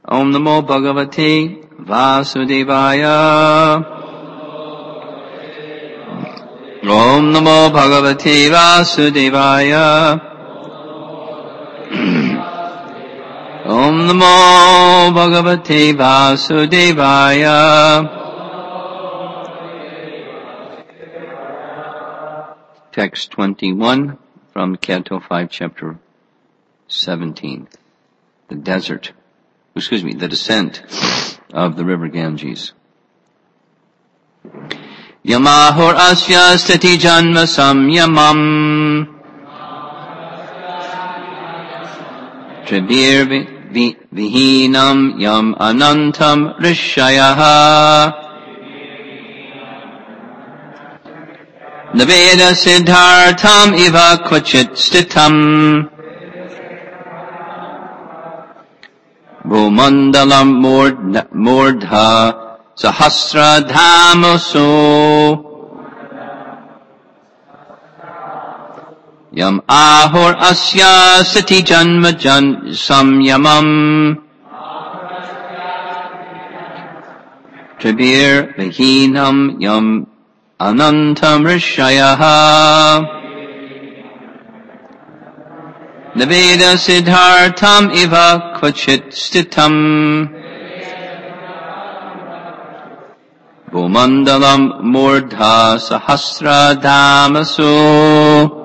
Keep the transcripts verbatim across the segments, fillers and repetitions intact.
Om Namo Bhagavate Vasudevaya. Om Namo Bhagavate Vasudevaya. Om Namo Bhagavate Vasudevaya. Text twenty-one from Canto five, Chapter seventeen. The desert, excuse me, the descent of the river Ganges. Yamahor asya stati janma samyamam Tribir vihinam yam anantam rishayaha Naveda siddhartam iva kvachit stitam Bhumandalam murdha sahasra dhamaso Yam ahor asya sati janma jan samyamam Tribir vihinam yam anantam rishayaha Naveda siddhartam iva kvachit stitam Bhumandalam murdha sahasra dhamaso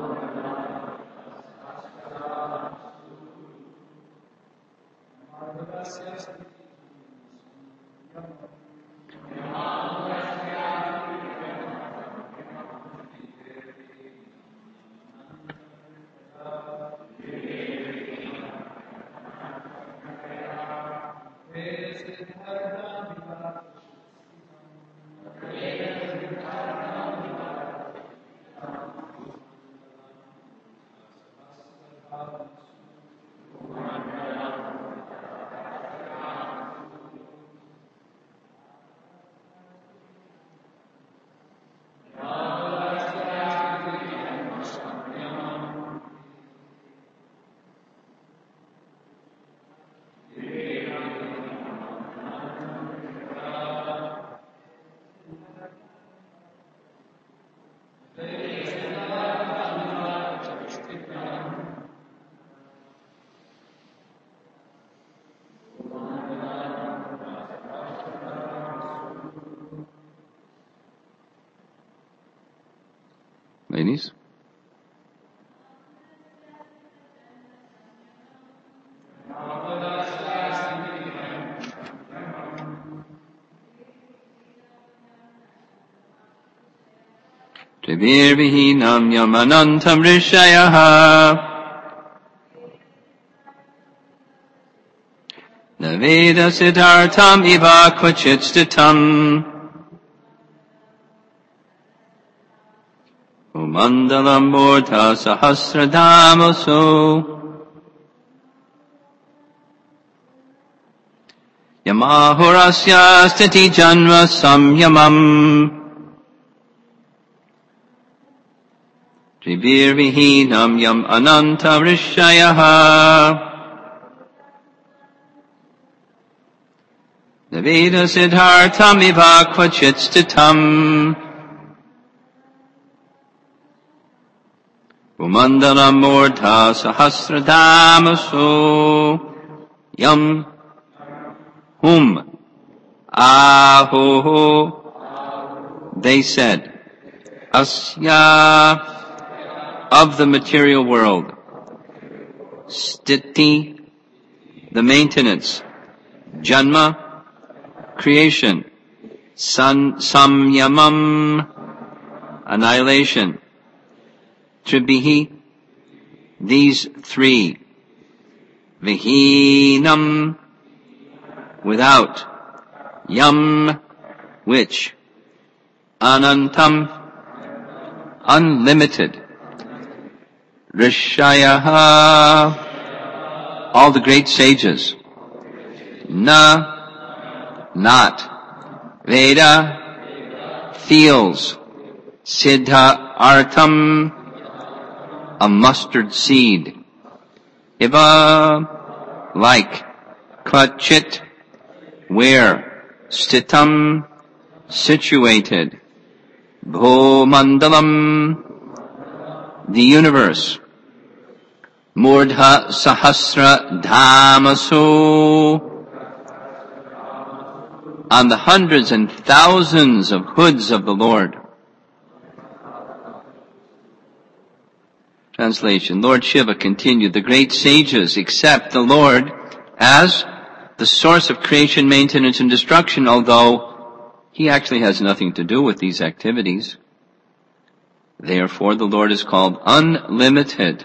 Ladies? Tribir vihinam yamanantam rishayaha Naveda siddhartam iva kvachit stitam Mandalam murdha sahasra dhamaso Yamahorasya stiti janma samyamam Tribir vihinam yam ananta rishayaha Naveda siddhartam iva kvachit stitam Umandalam murdha sahasra dhamaso Yam Hum Ahoho They said Asya of the material world Stiti the maintenance Janma creation San Samyamam annihilation Tribihi, these three. Vihinam, without. Yam, which. Anantam, unlimited. Rishayaha, all the great sages. Na, not. Veda, feels. Siddha artam, a mustard seed. Iva, like. Kvachit, Where? Stitam, situated. Bhomandalam, the universe. Murdha sahasra dhamasu, on the hundreds and thousands of hoods of the Lord. Translation. Lord Shiva continued, the great sages accept the Lord as the source of creation, maintenance, and destruction, although he actually has nothing to do with these activities. Therefore, the Lord is called unlimited.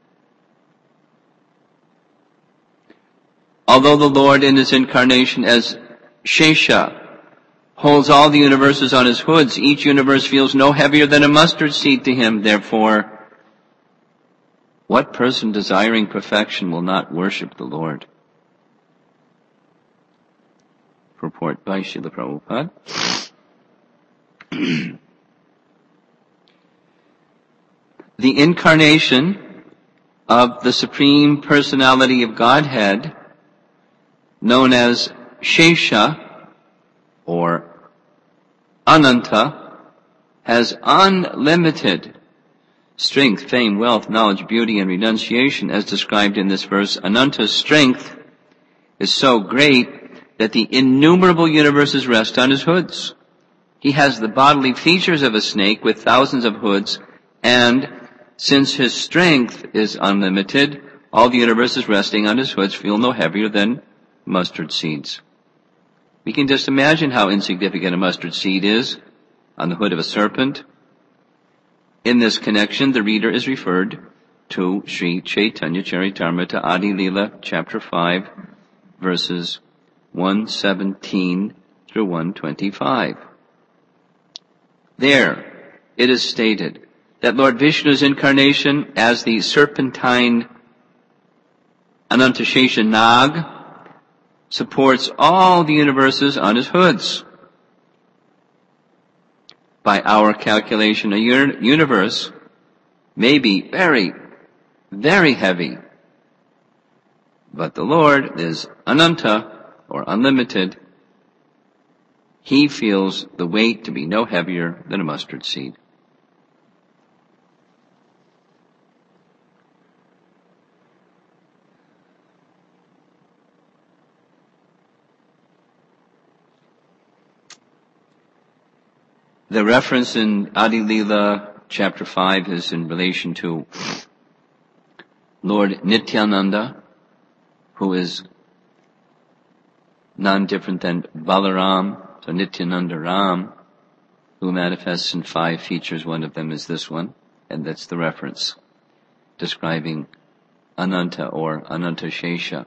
Although the Lord in his incarnation as Shesha holds all the universes on his hoods, each universe feels no heavier than a mustard seed to him. Therefore, what person desiring perfection will not worship the Lord? Purport by Srila Prabhupada. The incarnation of the Supreme Personality of Godhead, known as Shesha or Ananta, has unlimited strength, fame, wealth, knowledge, beauty, and renunciation, as described in this verse. Ananta's strength is so great that the innumerable universes rest on his hoods. He has the bodily features of a snake with thousands of hoods, and since his strength is unlimited, all the universes resting on his hoods feel no heavier than mustard seeds. We can just imagine how insignificant a mustard seed is on the hood of a serpent. In this connection, the reader is referred to Sri Chaitanya Charitamrita Adi Lila, chapter five, verses one seventeen through one twenty-five. There, it is stated that Lord Vishnu's incarnation as the serpentine Anantashesha Nag supports all the universes on his hoods. By our calculation, a universe may be very, very heavy, but the Lord is Ananta, or unlimited. He feels the weight to be no heavier than a mustard seed. The reference in Adi Lila, chapter five, is in relation to Lord Nityananda, who is none different than Balaram, so Nityananda Ram, who manifests in five features. One of them is this one, and that's the reference describing Ananta or Anantashesha.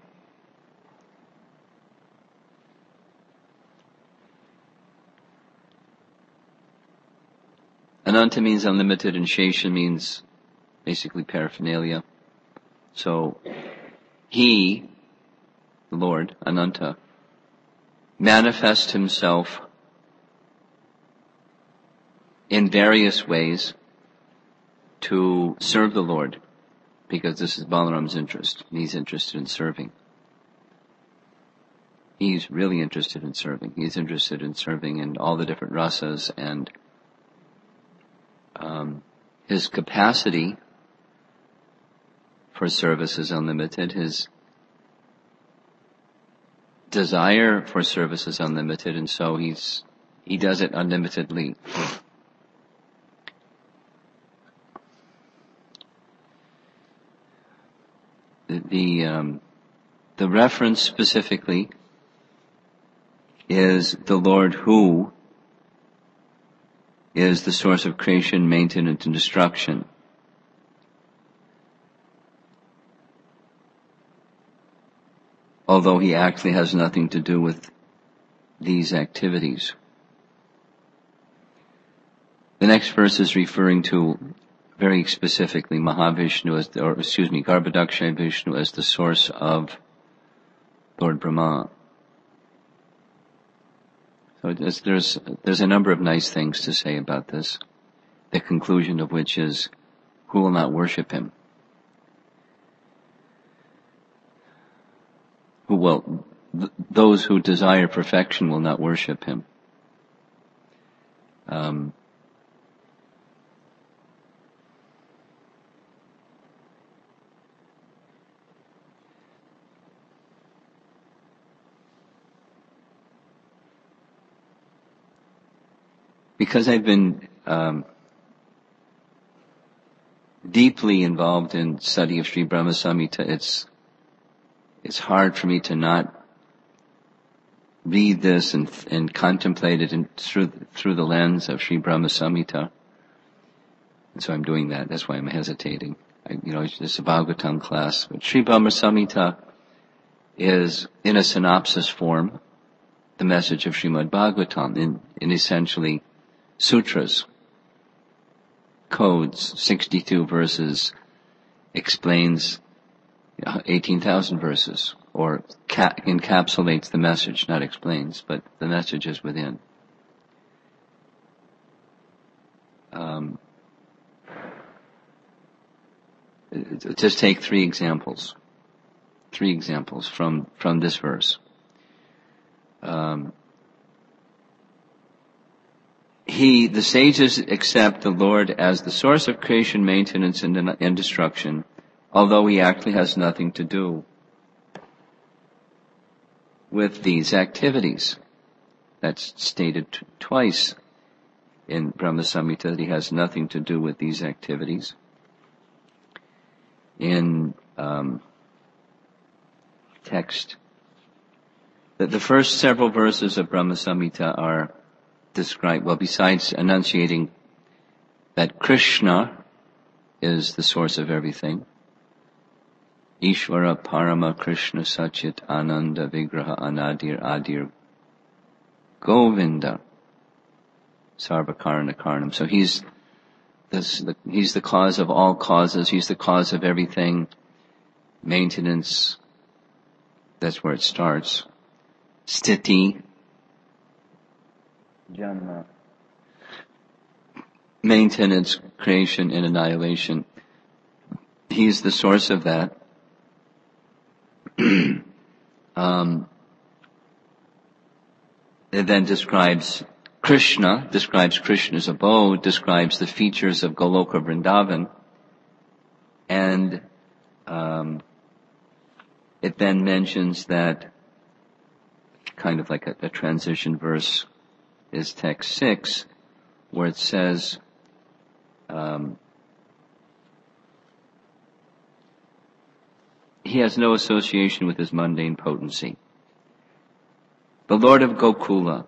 Ananta means unlimited, and Shesha means basically paraphernalia. So, he, the Lord, Ananta, manifests himself in various ways to serve the Lord, because this is Balaram's interest. He's interested in serving. He's really interested in serving. He's interested in serving in all the different rasas, and Um, his capacity for service is unlimited. His desire for service is unlimited, and so he's he does it unlimitedly. The the, um, the reference specifically is the Lord who is the source of creation, maintenance, and destruction. Although he actually has nothing to do with these activities. The next verse is referring to very specifically Mahavishnu as, the, or excuse me, Garbhodakshay Vishnu as the source of Lord Brahma. So there's, there's, there's a number of nice things to say about this, the conclusion of which is, who will not worship him? Who will th- those who desire perfection will not worship him. Um, because I've been um, deeply involved in study of Sri Brahma Samhita, it's it's hard for me to not read this and and contemplate it in, through through the lens of Sri Brahma Samhita. And so I'm doing that. That's why I'm hesitating. I, you know, it's a Bhagavatam class, but Sri Brahma Samhita is in a synopsis form the message of Srimad Bhagavatam in, in essentially sutras, codes, sixty-two verses, explains eighteen thousand verses, or ca- encapsulates the message, not explains, but the message is within. Um, just take three examples. Three examples from, from this verse. Um, he, the sages accept the Lord as the source of creation, maintenance, and, and destruction, although he actually has nothing to do with these activities. That's stated t- twice in Brahma Samhita, that he has nothing to do with these activities. In um, text, the, the first several verses of Brahma Samhita are described, well, besides enunciating that Krishna is the source of everything, Ishvara Parama Krishna Sachit Ananda Vigraha Anadir Adir Govinda Sarvakarana Karnam. So he's this, the, he's the cause of all causes. He's the cause of everything. Maintenance, that's where it starts. Sthiti, Janma. Maintenance, creation, and annihilation. He's the source of that. um, it then describes Krishna, describes Krishna's abode, describes the features of Goloka Vrindavan, and um, it then mentions that, kind of like a, a transition verse, is text six, where it says, um, he has no association with his mundane potency. The Lord of Gokula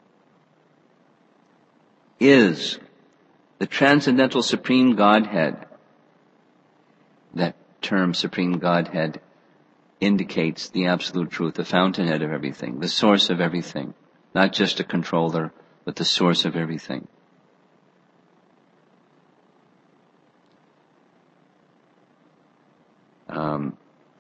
is the transcendental Supreme Godhead. That term, Supreme Godhead, indicates the absolute truth, the fountainhead of everything, the source of everything, not just a controller, but the source of everything. Um,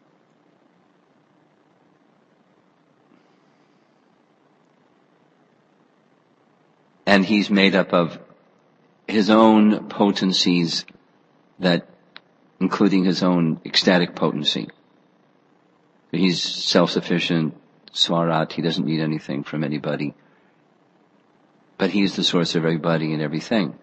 and he's made up of his own potencies, that, including his own ecstatic potency. He's self-sufficient, swarat, he doesn't need anything from anybody. But he's the source of everybody and everything.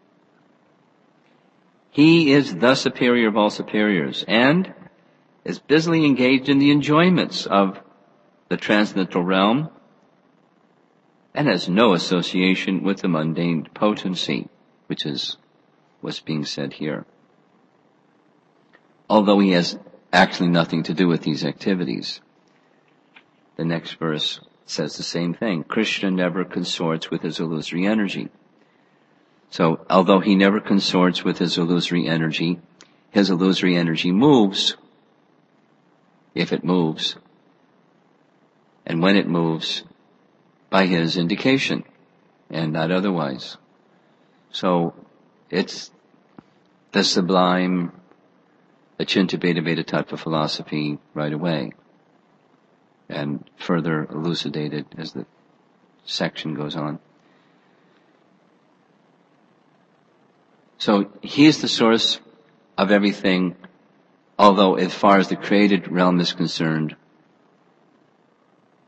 He is the superior of all superiors, and is busily engaged in the enjoyments of the transcendental realm, and has no association with the mundane potency, which is what's being said here. Although he has actually nothing to do with these activities. The next verse says the same thing. Krishna never consorts with his illusory energy. So, although he never consorts with his illusory energy, his illusory energy moves, if it moves, and when it moves, by his indication, and not otherwise. So, it's the sublime Achintya Bheda Veda Tattva philosophy right away, and further elucidated as the section goes on. So he is the source of everything, although as far as the created realm is concerned,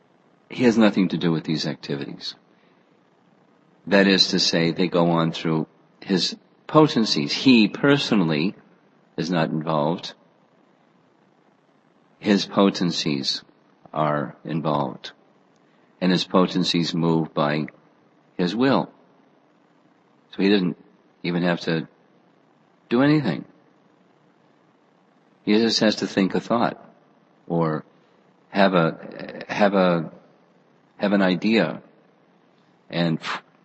he has nothing to do with these activities. That is to say, they go on through his potencies. He personally is not involved. His potencies are involved. And his potencies move by his will. So he doesn't even have to do anything. He just has to think a thought, or have a, have a, have an idea, and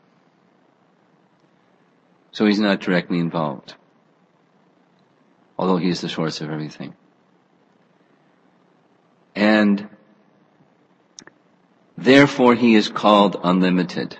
so he's not directly involved, although he is the source of everything. And therefore he is called unlimited.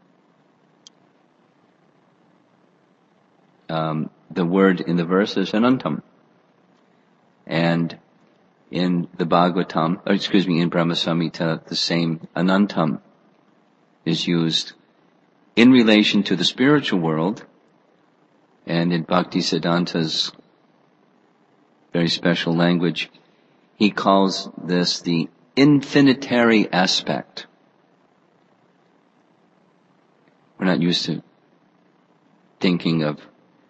Um, the word in the verse is anantam. And in the Bhagavatam, or excuse me, in Brahma Samhita, the same anantam is used in relation to the spiritual world, and in Bhaktisiddhanta's very special language, he calls this the infinitary aspect. We're not used to thinking of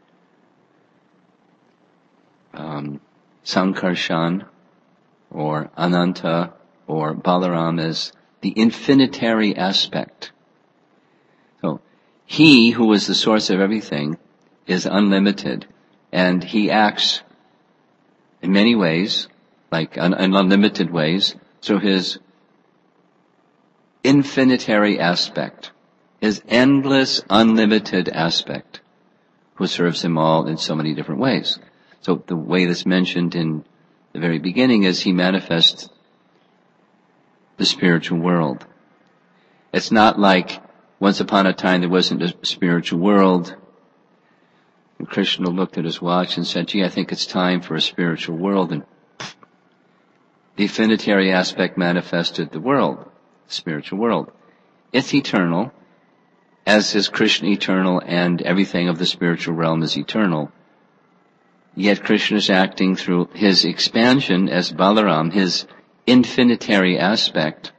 um, Sankarshan or Ananta or Balaram as the infinitary aspect. So, he who is the source of everything is unlimited, and he acts in many ways, like in unlimited ways, through his infinitary aspect, his endless, unlimited aspect, who serves him all in so many different ways. So the way that's mentioned in the very beginning is he manifests the spiritual world. It's not like once upon a time there wasn't a spiritual world, and Krishna looked at his watch and said, gee, I think it's time for a spiritual world, and the infinitary aspect manifested the world, the spiritual world. It's eternal, as is Krishna eternal, and everything of the spiritual realm is eternal. Yet Krishna is acting through his expansion as Balaram, his infinitary aspect,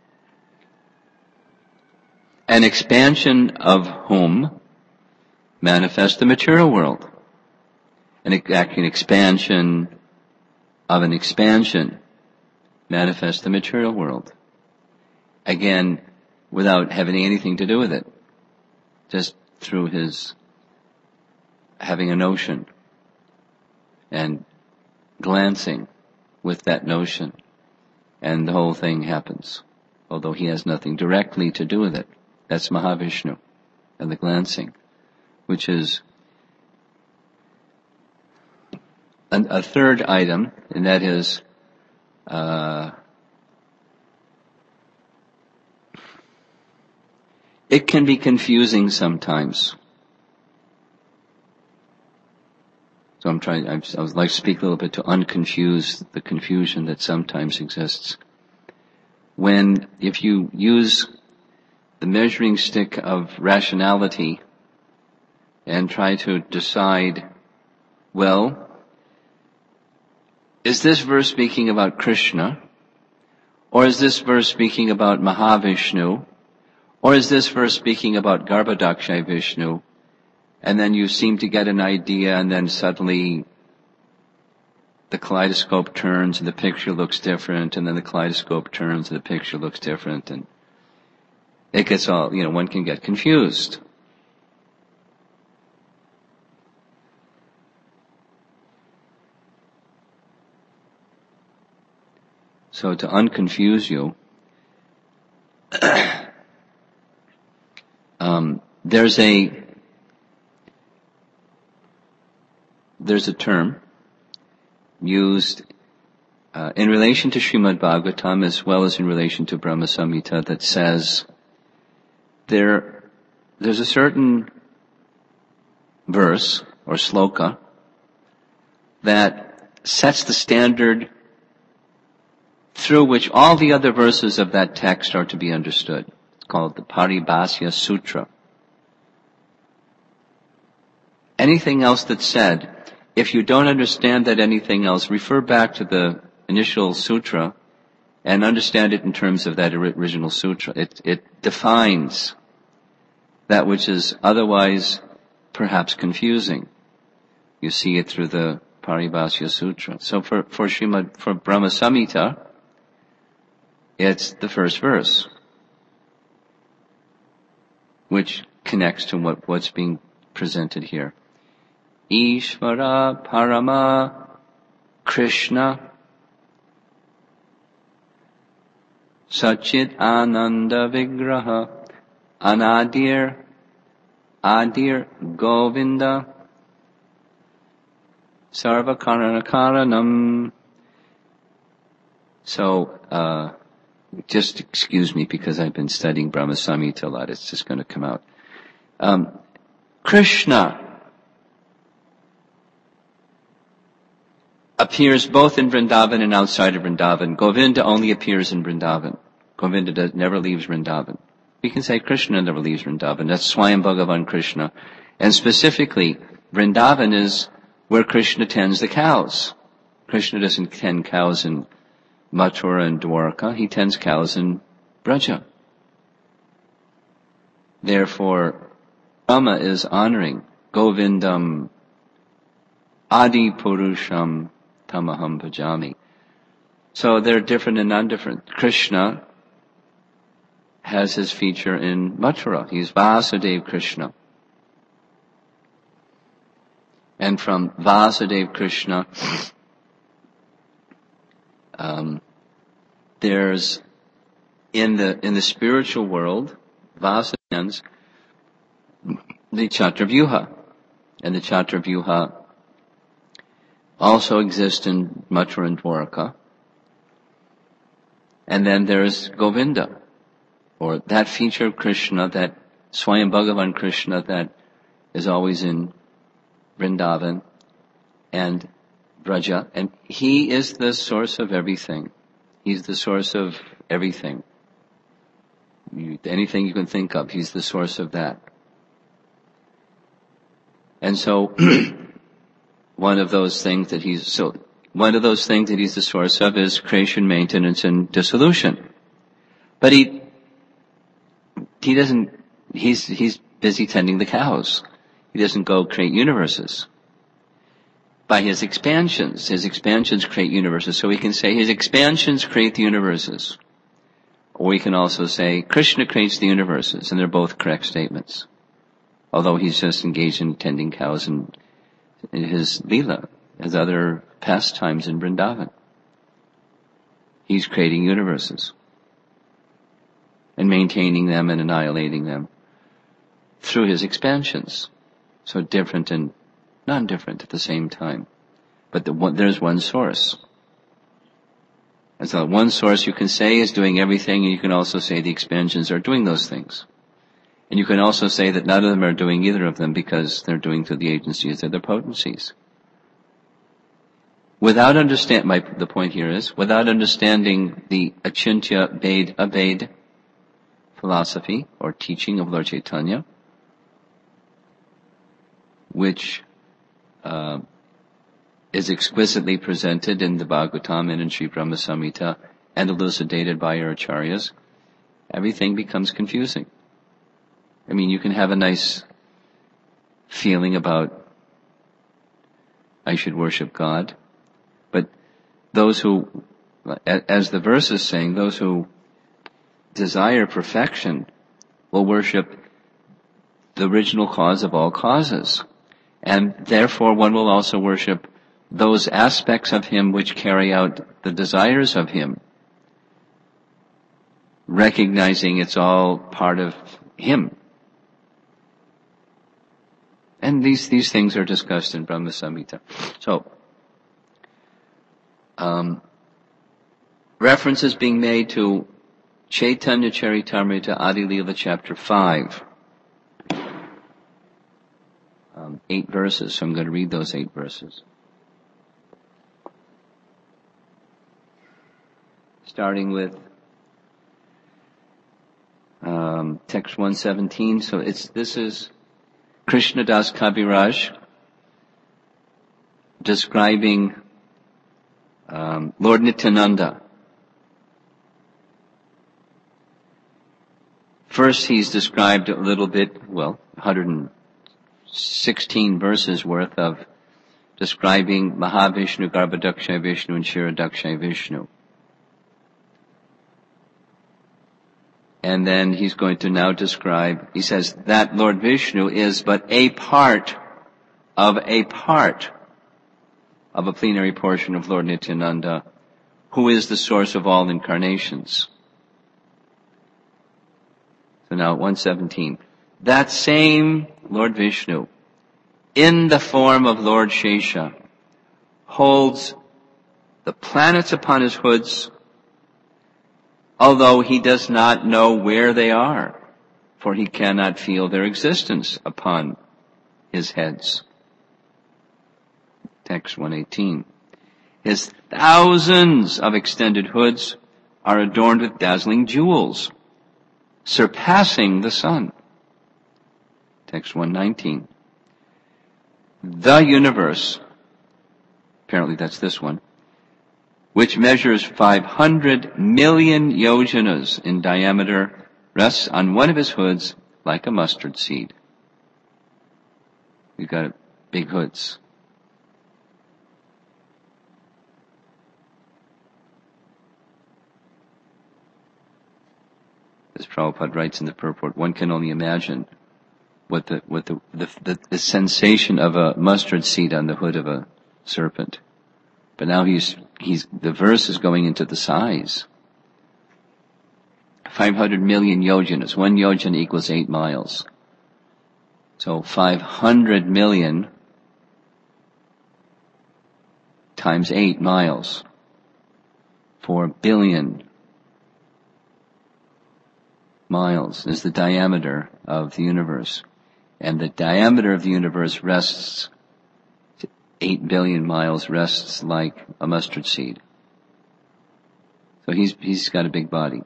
an expansion of whom manifests the material world. An, an expansion of an expansion manifests the material world. Again, without having anything to do with it. Just through his having a notion and glancing with that notion, and the whole thing happens, although he has nothing directly to do with it. That's Mahavishnu, and the glancing, which is an, a third item, and that is uh, it can be confusing sometimes. So I'm trying, I would like to speak a little bit to unconfuse the confusion that sometimes exists. When, if you use the measuring stick of rationality and try to decide, well, is this verse speaking about Krishna? Or is this verse speaking about Mahavishnu? Or is this verse speaking about Garbhodakshay Vishnu? And then you seem to get an idea, and then suddenly the kaleidoscope turns and the picture looks different, and then the kaleidoscope turns and the picture looks different, and it gets all, you know, one can get confused. So to unconfuse you, um, there's a There's a term used uh, in relation to Srimad Bhagavatam as well as in relation to Brahma Samhita that says there, there's a certain verse or sloka that sets the standard through which all the other verses of that text are to be understood. It's called the Paribhasya Sutra. Anything else that's said, if you don't understand that anything else, refer back to the initial sutra and understand it in terms of that original sutra. It, it defines that which is otherwise perhaps confusing. You see it through the Paribhasya Sutra. So for, for Srimad, for Brahma Samhita, it's the first verse, which connects to what, what's being presented here. Ishvara Parama Krishna Sachit Ananda Vigraha Anadir Adir Govinda Sarva Karana Karanam. So, uh, just excuse me because I've been studying Brahma Samhita a lot. It's just going to come out. Um, Krishna appears both in Vrindavan and outside of Vrindavan. Govinda only appears in Vrindavan. Govinda does, never leaves Vrindavan. We can say Krishna never leaves Vrindavan. That's Swayam Bhagavan Krishna. And specifically, Vrindavan is where Krishna tends the cows. Krishna doesn't tend cows in Mathura and Dwarka. He tends cows in Braja. Therefore, Brahma is honoring Govindam Adi Purusham Tamaham Bhajami. So they're different and non-different. Krishna has his feature in Mathura. He's Vasudev Krishna. And from Vasudev Krishna, um, there's in the in the spiritual world, Vasudevans, the Chaturvyuha, and the Chaturvyuha also exist in Mathura and Dwarka. And then there's Govinda, or that feature of Krishna, that Swayam Bhagavan Krishna that is always in Vrindavan and Braja, and he is the source of everything. He's the source of everything. You, anything you can think of, he's the source of that. And so, one of those things that he's so one of those things that he's the source of is creation, maintenance, and dissolution. But he he doesn't. He's he's busy tending the cows. He doesn't go create universes. By his expansions, his expansions create universes. So we can say his expansions create the universes. Or we can also say Krishna creates the universes, and they're both correct statements. Although he's just engaged in tending cows and in his Leela, his other pastimes in Vrindavan. He's creating universes and maintaining them and annihilating them through his expansions. So different and non-different at the same time. But the one, there's one source. And so one source you can say is doing everything, and you can also say the expansions are doing those things. And you can also say that none of them are doing either of them because they're doing through the agencies of their potencies. Without understand, my, the point here is, without understanding the Achintya Bhed Abhed philosophy or teaching of Lord Chaitanya, which uh, is exquisitely presented in the Bhagavatam and in Sri Brahma Samhita and elucidated by our acharyas, everything becomes confusing. I mean, you can have a nice feeling about I should worship God, but those who, as the verse is saying, those who desire perfection will worship the original cause of all causes. And therefore one will also worship those aspects of him which carry out the desires of him, recognizing it's all part of him. And these, these things are discussed in Brahma Samhita. So, um, references being made to Chaitanya Charitamrita Adi Leela chapter five. Um, eight verses, so I'm going to read those eight verses. Starting with um, text one seventeen. So it's this is Krishna Das Kaviraj describing um, Lord Nityananda First, he's described a little bit, well, one hundred sixteen verses worth of describing Mahavishnu, Garbhodakshay Vishnu, and Kshirodakshay Vishnu. And then he's going to now describe, he says, that Lord Vishnu is but a part of a part of a plenary portion of Lord Nityananda, who is the source of all incarnations. So now, one seventeen. That same Lord Vishnu, in the form of Lord Shesha, holds the planets upon his hoods, although he does not know where they are, for he cannot feel their existence upon his heads. Text one eighteen. His thousands of extended hoods are adorned with dazzling jewels, surpassing the sun. Text one nineteen. The universe, apparently that's this one, which measures five hundred million yojanas in diameter, rests on one of his hoods like a mustard seed. We've got big hoods. As Prabhupada writes in the purport, one can only imagine what the what the the, the the sensation of a mustard seed on the hood of a serpent. But now he's he's the verse is going into the size. Five hundred million yojanas. One yojana equals eight miles. So five hundred million times eight miles. Four billion miles is the diameter of the universe. And the diameter of the universe rests, eight billion miles rests like a mustard seed. So he's, he's got a big body.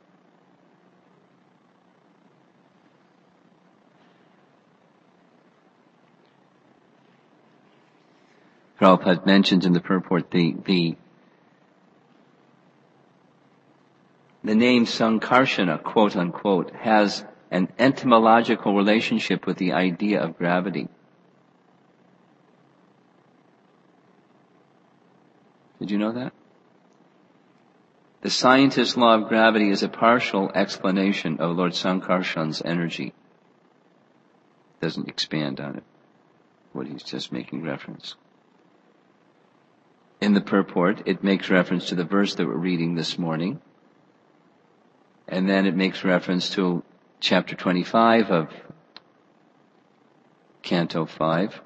Prabhupada mentions in the purport the, the The name Sankarshana, quote unquote, has an etymological relationship with the idea of gravity. Did you know that? The scientist's law of gravity is a partial explanation of Lord Sankarshan's energy. Doesn't expand on it, what he's just making reference. In the purport, it makes reference to the verse that we're reading this morning. And then it makes reference to chapter twenty-five of Canto five,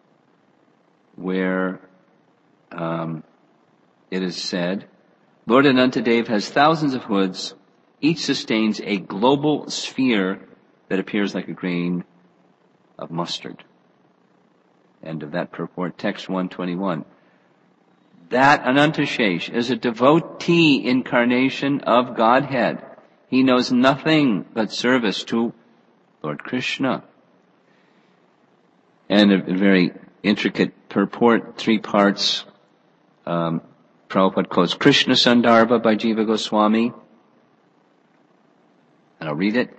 where um, it is said, Lord Anantadev has thousands of hoods, each sustains a global sphere that appears like a grain of mustard. End of that purport, text one twenty-one. That Anantashesh is a devotee incarnation of Godhead. He knows nothing but service to Lord Krishna. And a, a very intricate purport, three parts. Um, Prabhupada quotes Krishna Sandarbha by Jiva Goswami. And I'll read it.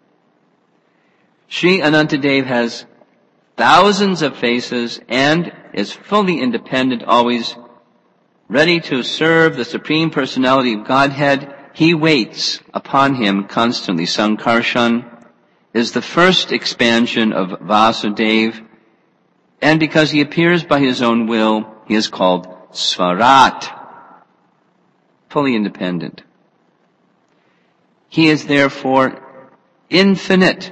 Sri Anantadev has thousands of faces and is fully independent, always ready to serve the Supreme Personality of Godhead. He waits upon him constantly. Sankarshan is the first expansion of Vasudev, and because he appears by his own will, he is called Svarat, fully independent. He is therefore infinite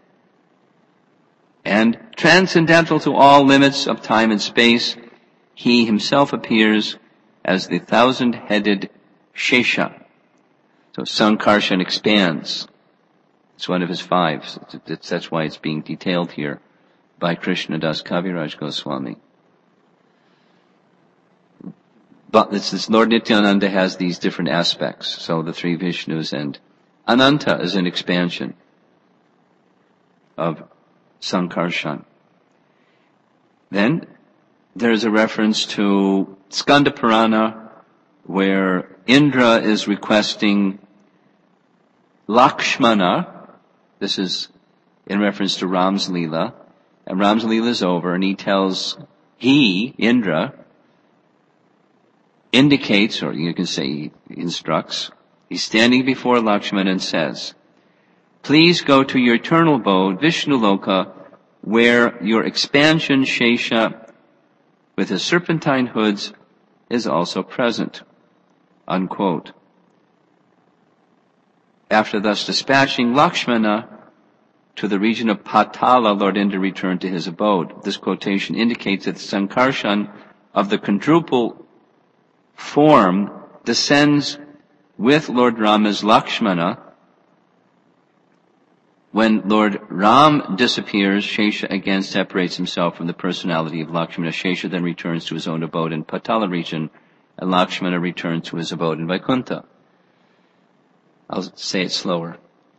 and transcendental to all limits of time and space. He himself appears as the thousand-headed Shesha. So Sankarshan expands. It's one of his five. That's why it's being detailed here by Krishnadas Kaviraj Goswami. But this, this Lord Nityananda has these different aspects. So the three Vishnus, and Ananta is an expansion of Sankarshan. Then there's a reference to Skanda Purana, where Indra is requesting Lakshmana This is in reference to Ram's Leela. And Ram's Leela is over, and he tells, he, Indra, indicates, or you can say he instructs, he's standing before Lakshmana and says, please go to your eternal abode, Vishnululoka, where your expansion, Shesha, with his serpentine hoods, is also present. Unquote. After thus dispatching Lakshmana to the region of Patala, Lord Indra returned to his abode. This quotation indicates that the Sankarshan of the quadruple form descends with Lord Rama's Lakshmana. When Lord Ram disappears, Shesha again separates himself from the personality of Lakshmana. Shesha then returns to his own abode in Patala region, and Lakshmana returns to his abode in Vaikuntha. I'll say it slower.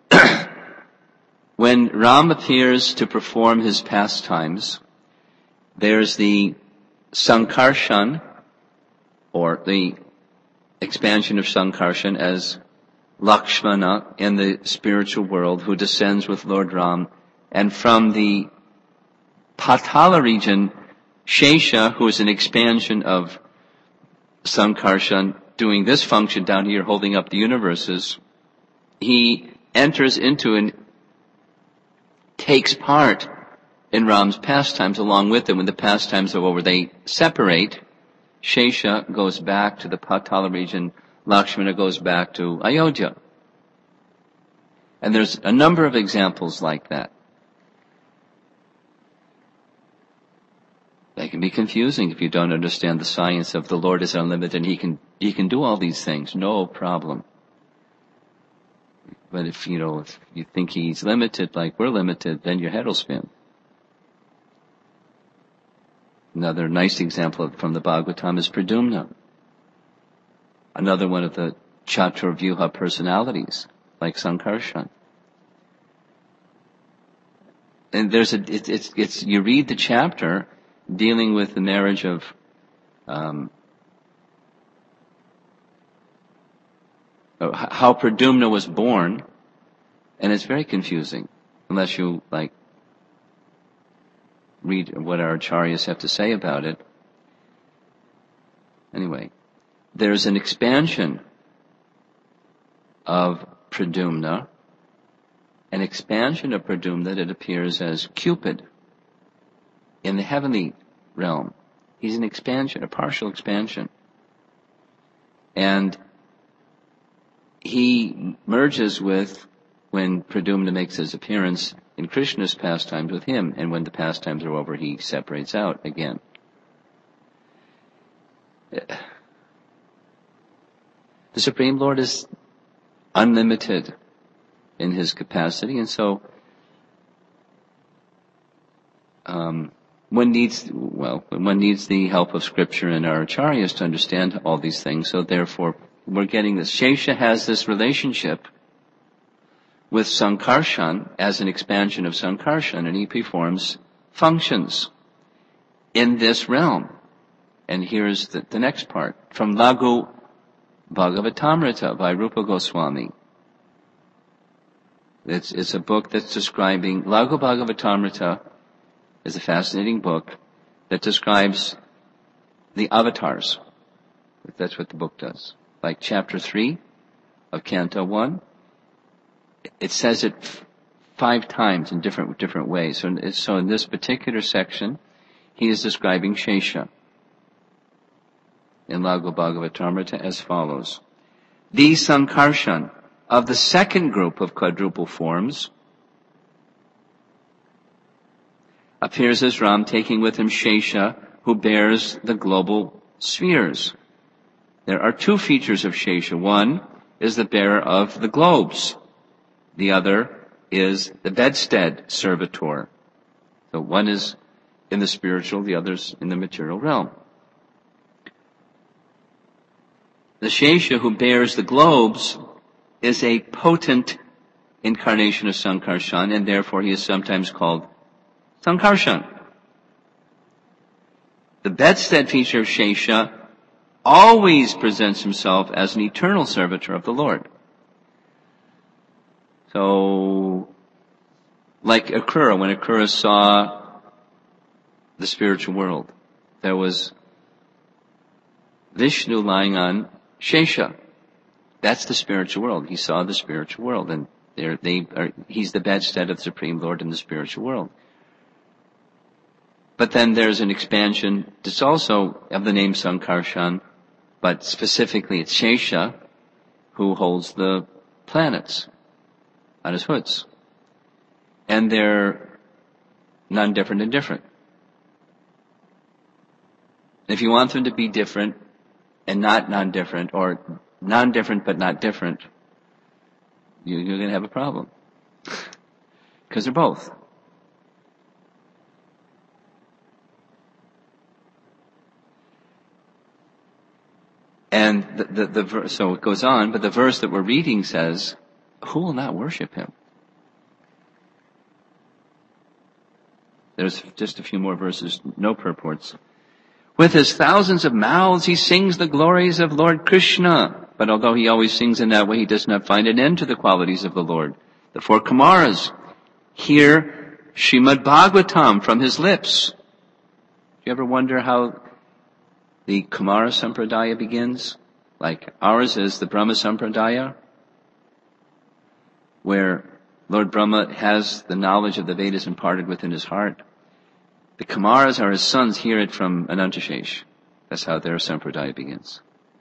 When Ram appears to perform his pastimes, there's the Sankarshan, or the expansion of Sankarshan as Lakshmana in the spiritual world, who descends with Lord Ram, and from the Patala region, Shesha, who is an expansion of Sankarshan, doing this function down here, holding up the universes, he enters into and takes part in Ram's pastimes along with him. When the pastimes are over, they separate. Shesha goes back to the Patala region. Lakshmana goes back to Ayodhya. And there's a number of examples like that. They can be confusing if you don't understand the science of the Lord is unlimited and he can, he can do all these things, no problem. But if, you know, if you think he's limited like we're limited, then your head will spin. Another nice example from the Bhagavatam is Pradyumna. Another one of the Chaturvyuha personalities, like Sankarshan. And there's a, it, it's, it's, you read the chapter dealing with the marriage of, um, how Pradyumna was born, and it's very confusing, unless you, like, read what our acharyas have to say about it. Anyway, there's an expansion of Pradyumna, an expansion of Pradyumna that appears as Cupid in the heavenly realm. He's an expansion, a partial expansion. And he merges with, when Pradyumna makes his appearance in Krishna's pastimes, with him, and when the pastimes are over, he separates out again. The Supreme Lord is unlimited in his capacity, and so um, one needs, well, one needs the help of Scripture and our acharyas to understand all these things. So therefore, we're getting this. Shesha has this relationship with Sankarshan as an expansion of Sankarshan, and he performs functions in this realm. And here's the, the next part. From Laghu Bhagavatamrita by Rupa Goswami. It's, it's a book that's describing, Laghu Bhagavatamrita is a fascinating book that describes the avatars. That's what the book does. Like chapter three of Canto one, it says it f- five times in different different ways. So, in, so in this particular section, he is describing Shesha in Laghu Bhagavatamrita as follows. The Sankarshan of the second group of quadruple forms appears as Ram, taking with him Shesha, who bears the global spheres. There are two features of Shesha. One is the bearer of the globes. The other is the bedstead servitor. So one is in the spiritual, the other's in the material realm. The Shesha who bears the globes is a potent incarnation of Sankarshan, and therefore he is sometimes called Sankarshan. The bedstead feature of Shesha always presents himself as an eternal servitor of the Lord. So, like Akrura, when Akrura saw the spiritual world, there was Vishnu lying on Shesha. That's the spiritual world. He saw the spiritual world, and they're, they are, he's the bedstead of the Supreme Lord in the spiritual world. But then there's an expansion that's also of the name Sankarshan, but specifically it's Shesha who holds the planets on his hoods. And they're non-different and different. If you want them to be different and not non-different, or non-different but not different, you, you're going to have a problem. Because they're both. And the, the, the verse, so it goes on, but the verse that we're reading says, who will not worship him? There's just a few more verses, no purports. With his thousands of mouths he sings the glories of Lord Krishna. But although he always sings in that way, he does not find an end to the qualities of the Lord. The four Kumaras hear Srimad Bhagavatam from his lips. Do you ever wonder how the Kumara Sampradaya begins? Like ours is the Brahma Sampradaya, where Lord Brahma has the knowledge of the Vedas imparted within his heart. The Kumaras are his sons, hear it from Anantashesh. That's how their Sampradaya begins.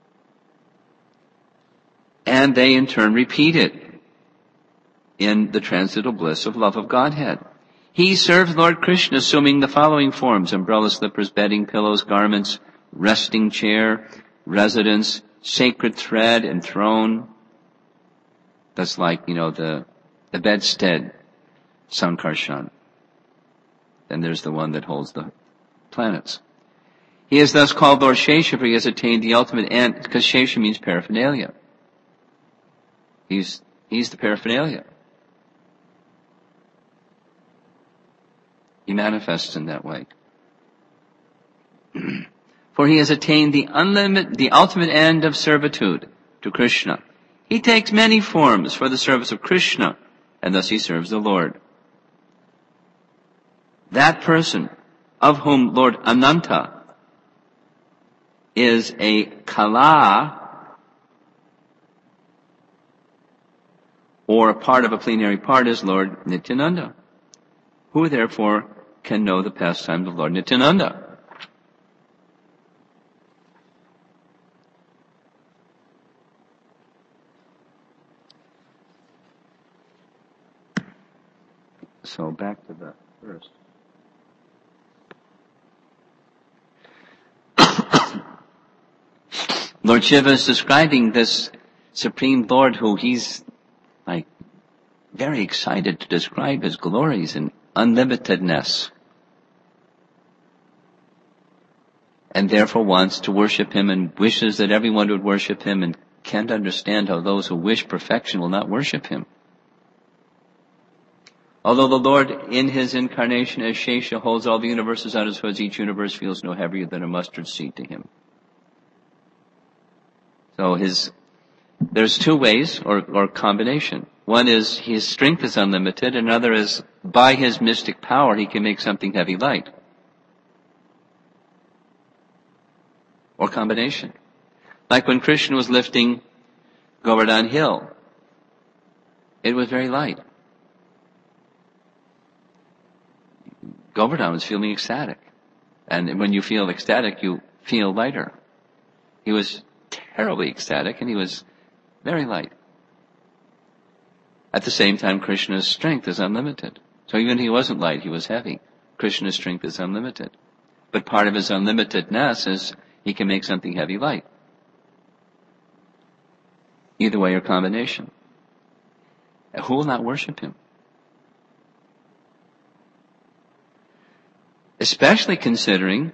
And they in turn repeat it in the transcendental bliss of love of Godhead. He serves Lord Krishna assuming the following forms: umbrella, slippers, bedding, pillows, garments, resting chair, residence, sacred thread, and throne. That's like, you know, the, the bedstead, Sankarshan. Then there's the one that holds the planets. He is thus called Lord Shesha, for he has attained the ultimate end, because Shesha means paraphernalia. He's, he's the paraphernalia. He manifests in that way. For he has attained the unlimited, the ultimate end of servitude to Krishna. He takes many forms for the service of Krishna, and thus he serves the Lord. That person, of whom Lord Ananta is a kala, or a part of a plenary part, is Lord Nityananda, who therefore can know the pastimes of Lord Nityananda. So back to the verse. Lord Shiva is describing this Supreme Lord who he's like very excited to describe his glories and unlimitedness, and therefore wants to worship him and wishes that everyone would worship him, and can't understand how those who wish perfection will not worship him. Although the Lord in his incarnation as Shesha holds all the universes on his hoods, each universe feels no heavier than a mustard seed to him. So his, there's two ways, or, or combination. One is his strength is unlimited, another is by his mystic power he can make something heavy light. Or combination. Like when Krishna was lifting Govardhan Hill, it was very light. Govardhan was feeling ecstatic. And when you feel ecstatic, you feel lighter. He was terribly ecstatic, and he was very light. At the same time, Krishna's strength is unlimited. So even if he wasn't light, he was heavy. Krishna's strength is unlimited. But part of his unlimitedness is he can make something heavy light. Either way or combination. Who will not worship him? Especially considering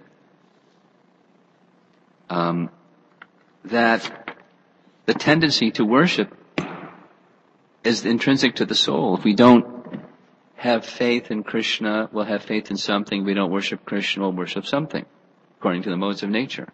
um, that the tendency to worship is intrinsic to the soul. If we don't have faith in Krishna, we'll have faith in something. We don't worship Krishna, we'll worship something, according to the modes of nature.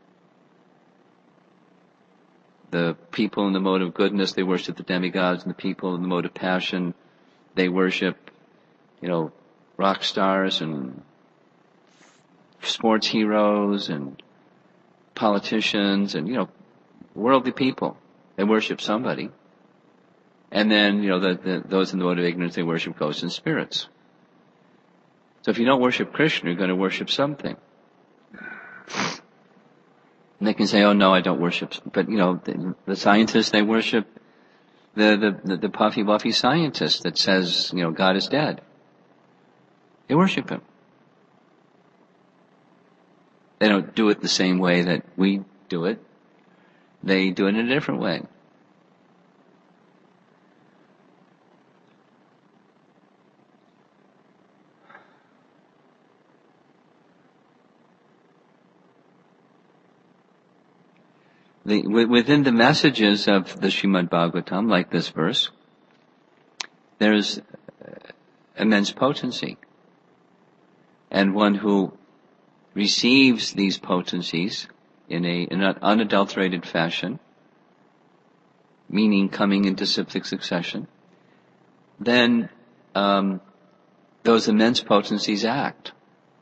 The people in the mode of goodness, they worship the demigods, and the people in the mode of passion, they worship you know, rock stars and sports heroes and politicians and, you know, worldly people. They worship somebody. And then, you know, the, the, those in the mode of ignorance, they worship ghosts and spirits. So if you don't worship Krishna, you're going to worship something. And they can say, oh no, I don't worship. But, you know, the, the scientists, they worship the, the, the puffy, buffy scientist that says, you know, God is dead. They worship him. They don't do it the same way that we do it. They do it in a different way. The, within the messages of the Srimad Bhagavatam, like this verse, there's immense potency. And one who receives these potencies in, a, in an unadulterated fashion, meaning coming into cyclic succession, then um, those immense potencies act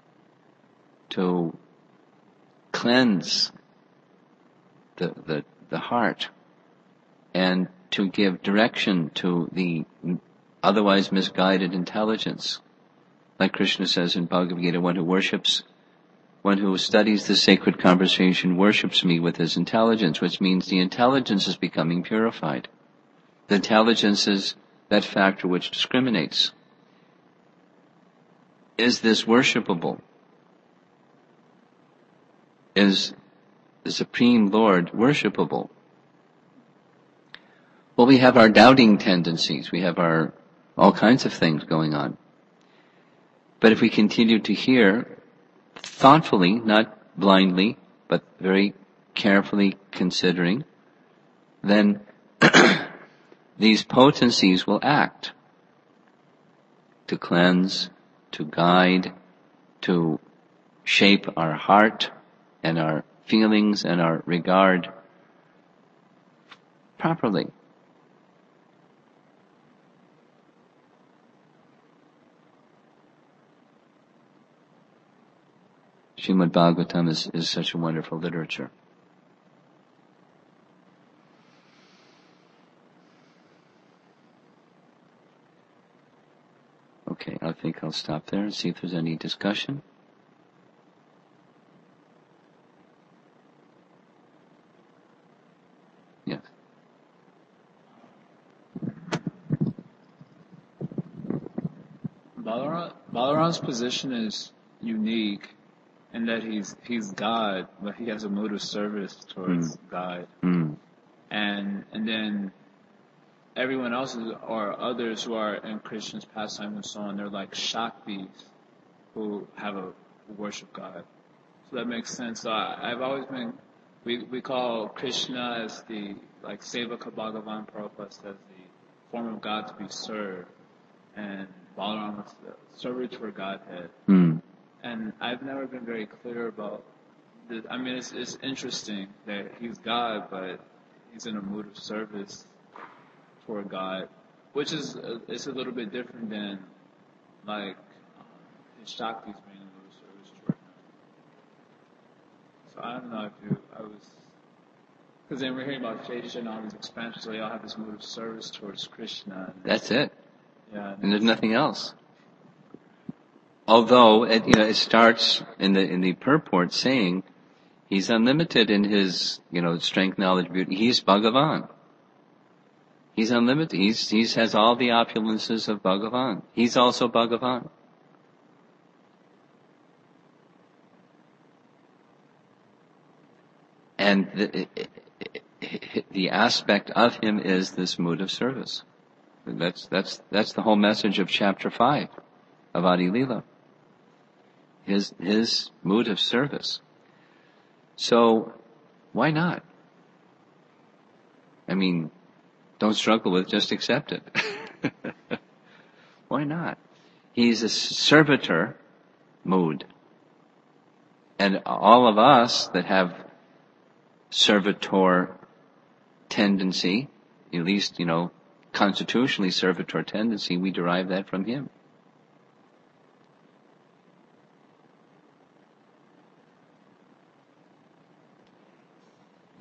to cleanse the, the, the heart and to give direction to the otherwise misguided intelligence. Like Krishna says in Bhagavad Gita, one who worships, one who studies the sacred conversation worships me with his intelligence, which means the intelligence is becoming purified. The intelligence is that factor which discriminates. Is this worshipable? Is the Supreme Lord worshipable? Well, we have our doubting tendencies. We have our all kinds of things going on. But if we continue to hear thoughtfully, not blindly, but very carefully considering, then these potencies will act to cleanse, to guide, to shape our heart and our feelings and our regard properly. Srimad Bhagavatam is, is such a wonderful literature. Okay, I think I'll stop there and see if there's any discussion. Yes. Balaram, Balaram's position is unique in that he's he's God, but he has a mode of service towards Mm. God, Mm. and and then everyone else is, or others who are in Krishna's pastime and so on, they're like Shaktis who have a who worship God. So that makes sense. So I, I've always been we we call Krishna as the like Sevaka Bhagavan. Prabhupada says the form of God to be served, and Balaram is the servant for Godhead. Mm. And I've never been very clear about this. I mean, it's, it's interesting that he's God, but he's in a mood of service for God, which is uh, it's a little bit different than like um, his Shakti's being in a mood of service toward him. So I don't know if you, I was, because then we're hearing about Shesha and all these expansions, so they all have this mood of service towards Krishna. And That's it. Yeah, And there's nothing else. Although it, you know, it starts in the in the purport saying he's unlimited in his, you know, strength, knowledge, beauty. He's Bhagavan. He's unlimited. He's he has all the opulences of Bhagavan. He's also Bhagavan. And the, the aspect of him is this mood of service. That's that's that's the whole message of chapter five of Adi Lila. His, his mood of service. So, why not? I mean, don't struggle with it, just accept it. Why not? He's a servitor mood. And all of us that have servitor tendency, at least, you know, constitutionally servitor tendency, we derive that from him.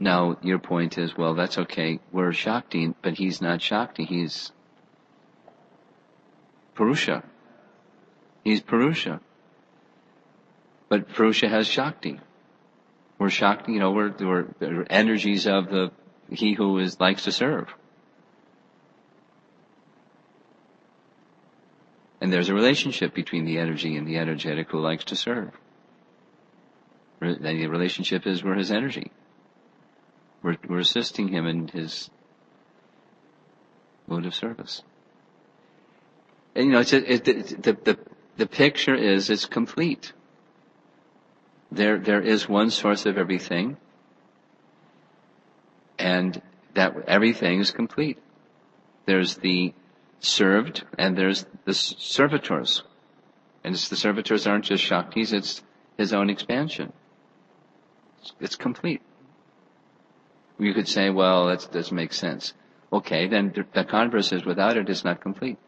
Now, your point is, well, that's okay, we're Shakti, but he's not Shakti, he's Purusha. He's Purusha. But Purusha has Shakti. We're Shakti, you know, we're, we're, we're energies of the, he who is, likes to serve. And there's a relationship between the energy and the energetic who likes to serve. The relationship is we're his energy. We're, we're assisting him in his mode of service. And you know, it's a, it, the, the, the picture is, it's complete. There, there is one source of everything, and that everything is complete. There's the served, and there's the servitors. And it's, the servitors aren't just Shaktis, it's his own expansion. It's, it's complete. You could say, well, that doesn't make sense. Okay, then the, the converse is, without it, it's not complete.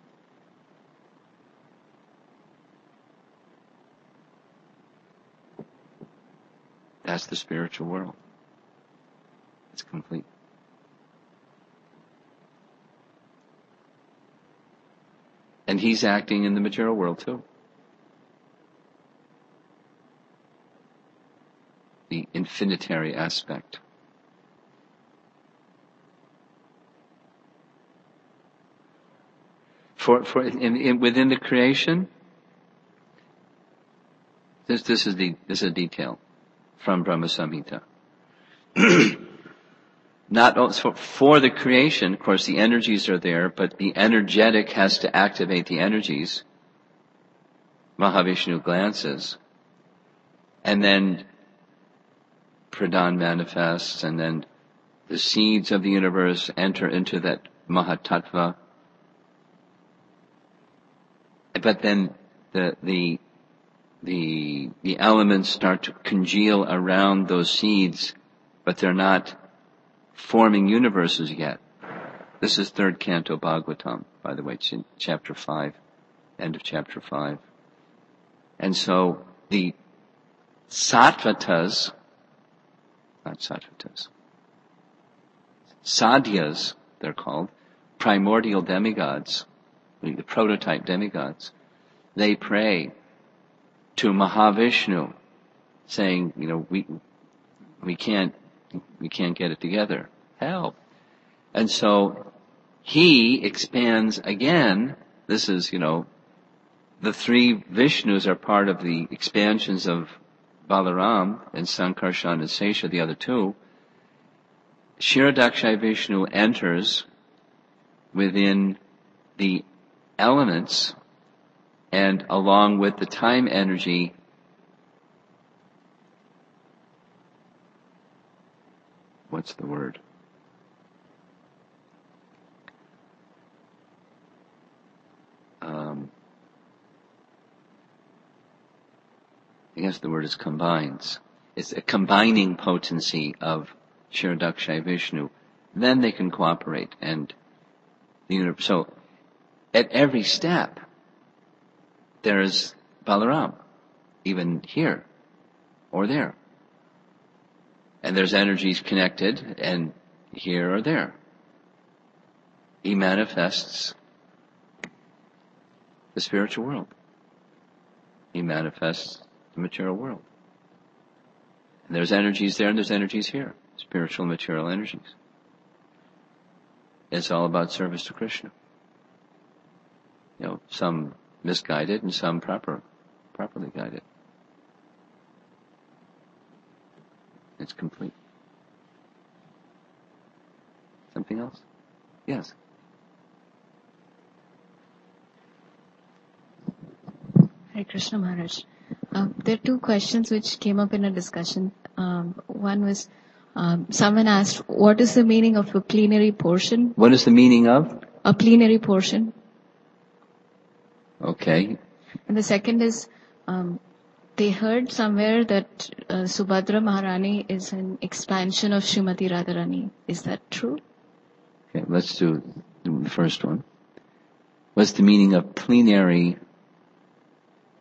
That's the spiritual world. It's complete. And he's acting in the material world too. The infinitary aspect. For, for, in, in, within the creation, this, this is the, this is a detail from Brahma Samhita. Not for, for the creation, of course, the energies are there, but the energetic has to activate the energies. Mahavishnu glances, and then Pradhan manifests, and then the seeds of the universe enter into that Mahatattva. But then the the the the elements start to congeal around those seeds, but they're not forming universes yet. This is third canto Bhagavatam, by the way. It's in chapter five, end of chapter five. And so the sattvatas, not sattvatas, sadhyas, they're called, primordial demigods, the prototype demigods, they pray to Mahavishnu, saying, you know, we we can't we can't get it together. Help. And so he expands again. This is, you know, the three Vishnus are part of the expansions of Balaram and Sankarshan and Sesha, the other two. Kshirodakshayi Vishnu enters within the elements, and along with the time energy, what's the word? Um, I guess the word is combines. It's a combining potency of Kshirodakshayi Vishnu. Then they can cooperate, and the universe. So, at every step, there is Balaram, even here or there. And there's energies connected, and here or there. He manifests the spiritual world. He manifests the material world. And there's energies there and there's energies here. Spiritual and material energies. It's all about service to Krishna. You know, some misguided and some proper, properly guided. It's complete. Something else? Yes. Hare Krishna Maharaj. Um, there are two questions which came up in a discussion. Um, one was, um, someone asked, what is the meaning of a plenary portion? What is the meaning of? A plenary portion. Okay. And the second is, um, they heard somewhere that uh, Subhadra Maharani is an expansion of Srimati Radharani. Is that true? Okay, let's do the first one. What's the meaning of plenary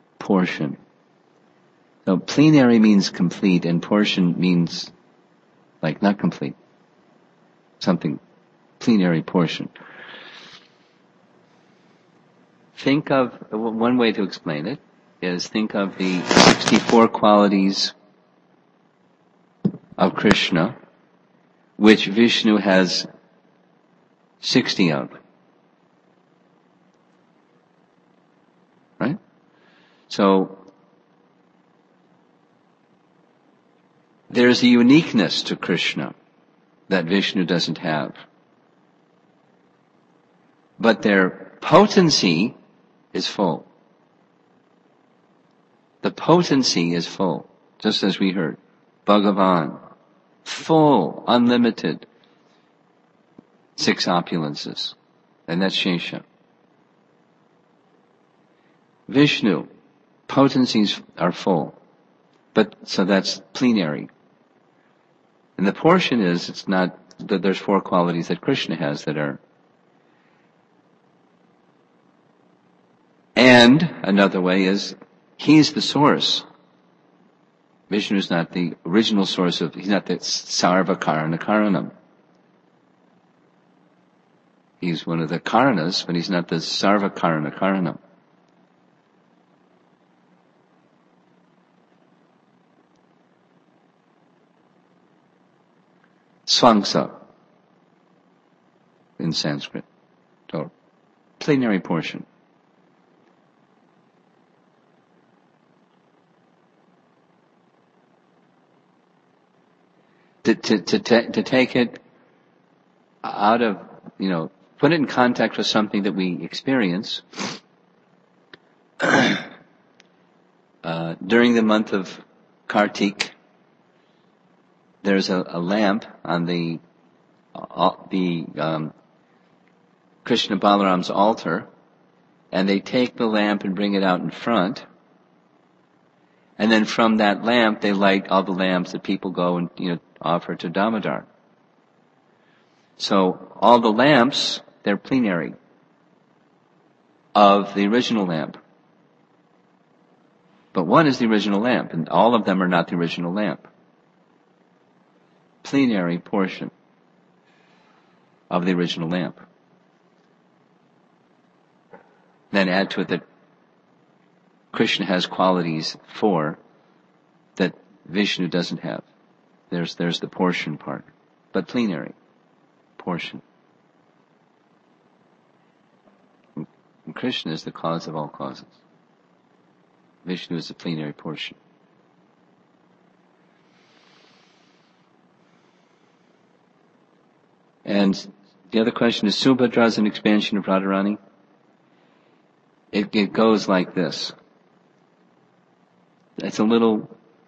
portion? So plenary means complete, and portion means like not complete. Something, plenary portion. Think of, one way to explain it is think of the sixty-four qualities of Krishna, which Vishnu has sixty of. Right? So, there's a uniqueness to Krishna that Vishnu doesn't have. But their potency is full. The potency is full, just as we heard. Bhagavan, full, unlimited, six opulences. And that's Shesha. Vishnu, potencies are full. But, so that's plenary. And the portion is, it's not, that there's four qualities that Krishna has that are. And another way is, he's the source. Vishnu is not the original source of, he's not the sarva karana karanam. He's one of the karanas, but he's not the sarva karana karanam. Svangsa in Sanskrit. So, plenary portion. To, to, to, to take it out of, you know, put it in context with something that we experience. uh, during the month of Kartik, there's a, a lamp on the uh, the um, Krishna Balaram's altar, and they take the lamp and bring it out in front, and then from that lamp they light all the lamps that people go and, you know, offer to Damodar. So all the lamps, they're plenary of the original lamp. But one is the original lamp, and all of them are not the original lamp. Plenary portion of the original lamp. Then add to it that Krishna has qualities for that Vishnu doesn't have. There's, there's the portion part. But plenary portion. And Krishna is the cause of all causes. Vishnu is the plenary portion. And the other question is, Subhadra is an expansion of Radharani? It, it goes like this. It's a little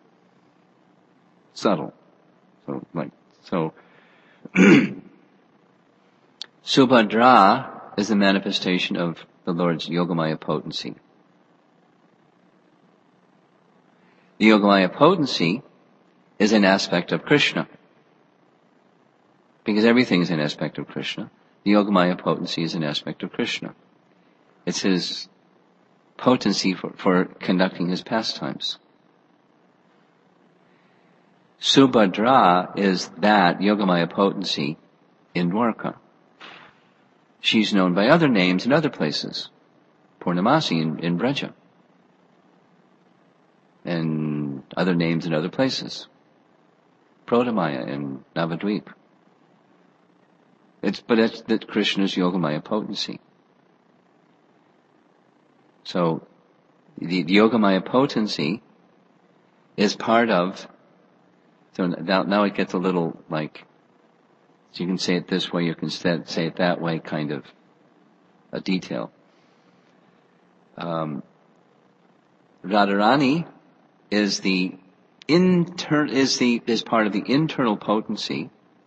subtle. So, like, so, Subhadra is the manifestation of the Lord's Yogamaya potency. The Yogamaya potency is an aspect of Krishna. Because everything is an aspect of Krishna. The Yogamaya potency is an aspect of Krishna. It's his potency for, for conducting his pastimes. Subhadra is that Yogamaya potency in Dwarka. She's known by other names in other places. Purnamasi in, in Braja. And other names in other places. Prodamaya in Navadvip. It's, but it's that Krishna's Yogamaya potency. So, the, the Yogamaya potency is part of, so now, now it gets a little like, so you can say it this way, you can say it that way, kind of a detail. Um, Radharani is the inter, is the, is part of the internal potency,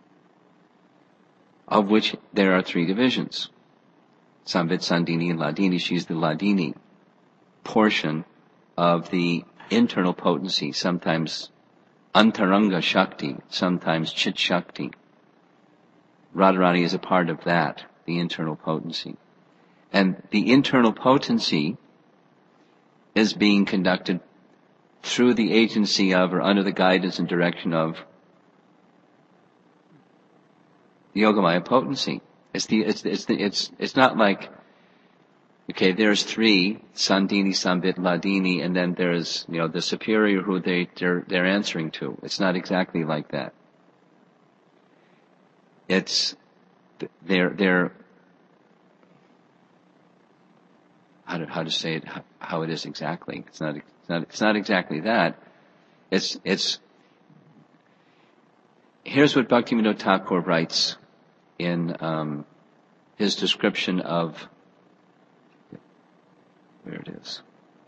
of which there are three divisions. Samvit, Sandini, and Ladini. She's the Ladini portion of the internal potency, sometimes Antaranga Shakti, sometimes Chit Shakti. Radharani is a part of that, the internal potency. And the internal potency is being conducted through the agency of, or under the guidance and direction of, Yogamaya potency. It's the, it's, it's the, it's, it's not like, okay, there's three, Sandini, Sambit, Ladini, and then there's, you know, the superior who they, they're, they're answering to. It's not exactly like that. It's, they're, they're, how to, how to say it, how, how it is exactly. It's not, it's not, it's not exactly that. It's, it's, here's what Bhaktivinoda Thakur writes in, um, his description of, where it is,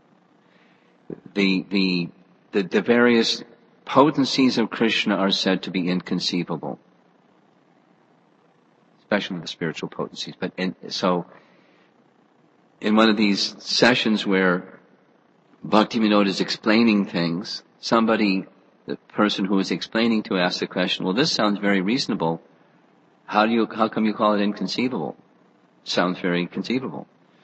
the, the, the, the various potencies of Krishna are said to be inconceivable, especially the spiritual potencies. But in, so, in one of these sessions where Bhaktivinoda is explaining things, somebody, the person who is explaining to ask the question, well, this sounds very reasonable. How do you, how come you call it inconceivable? Sounds very conceivable.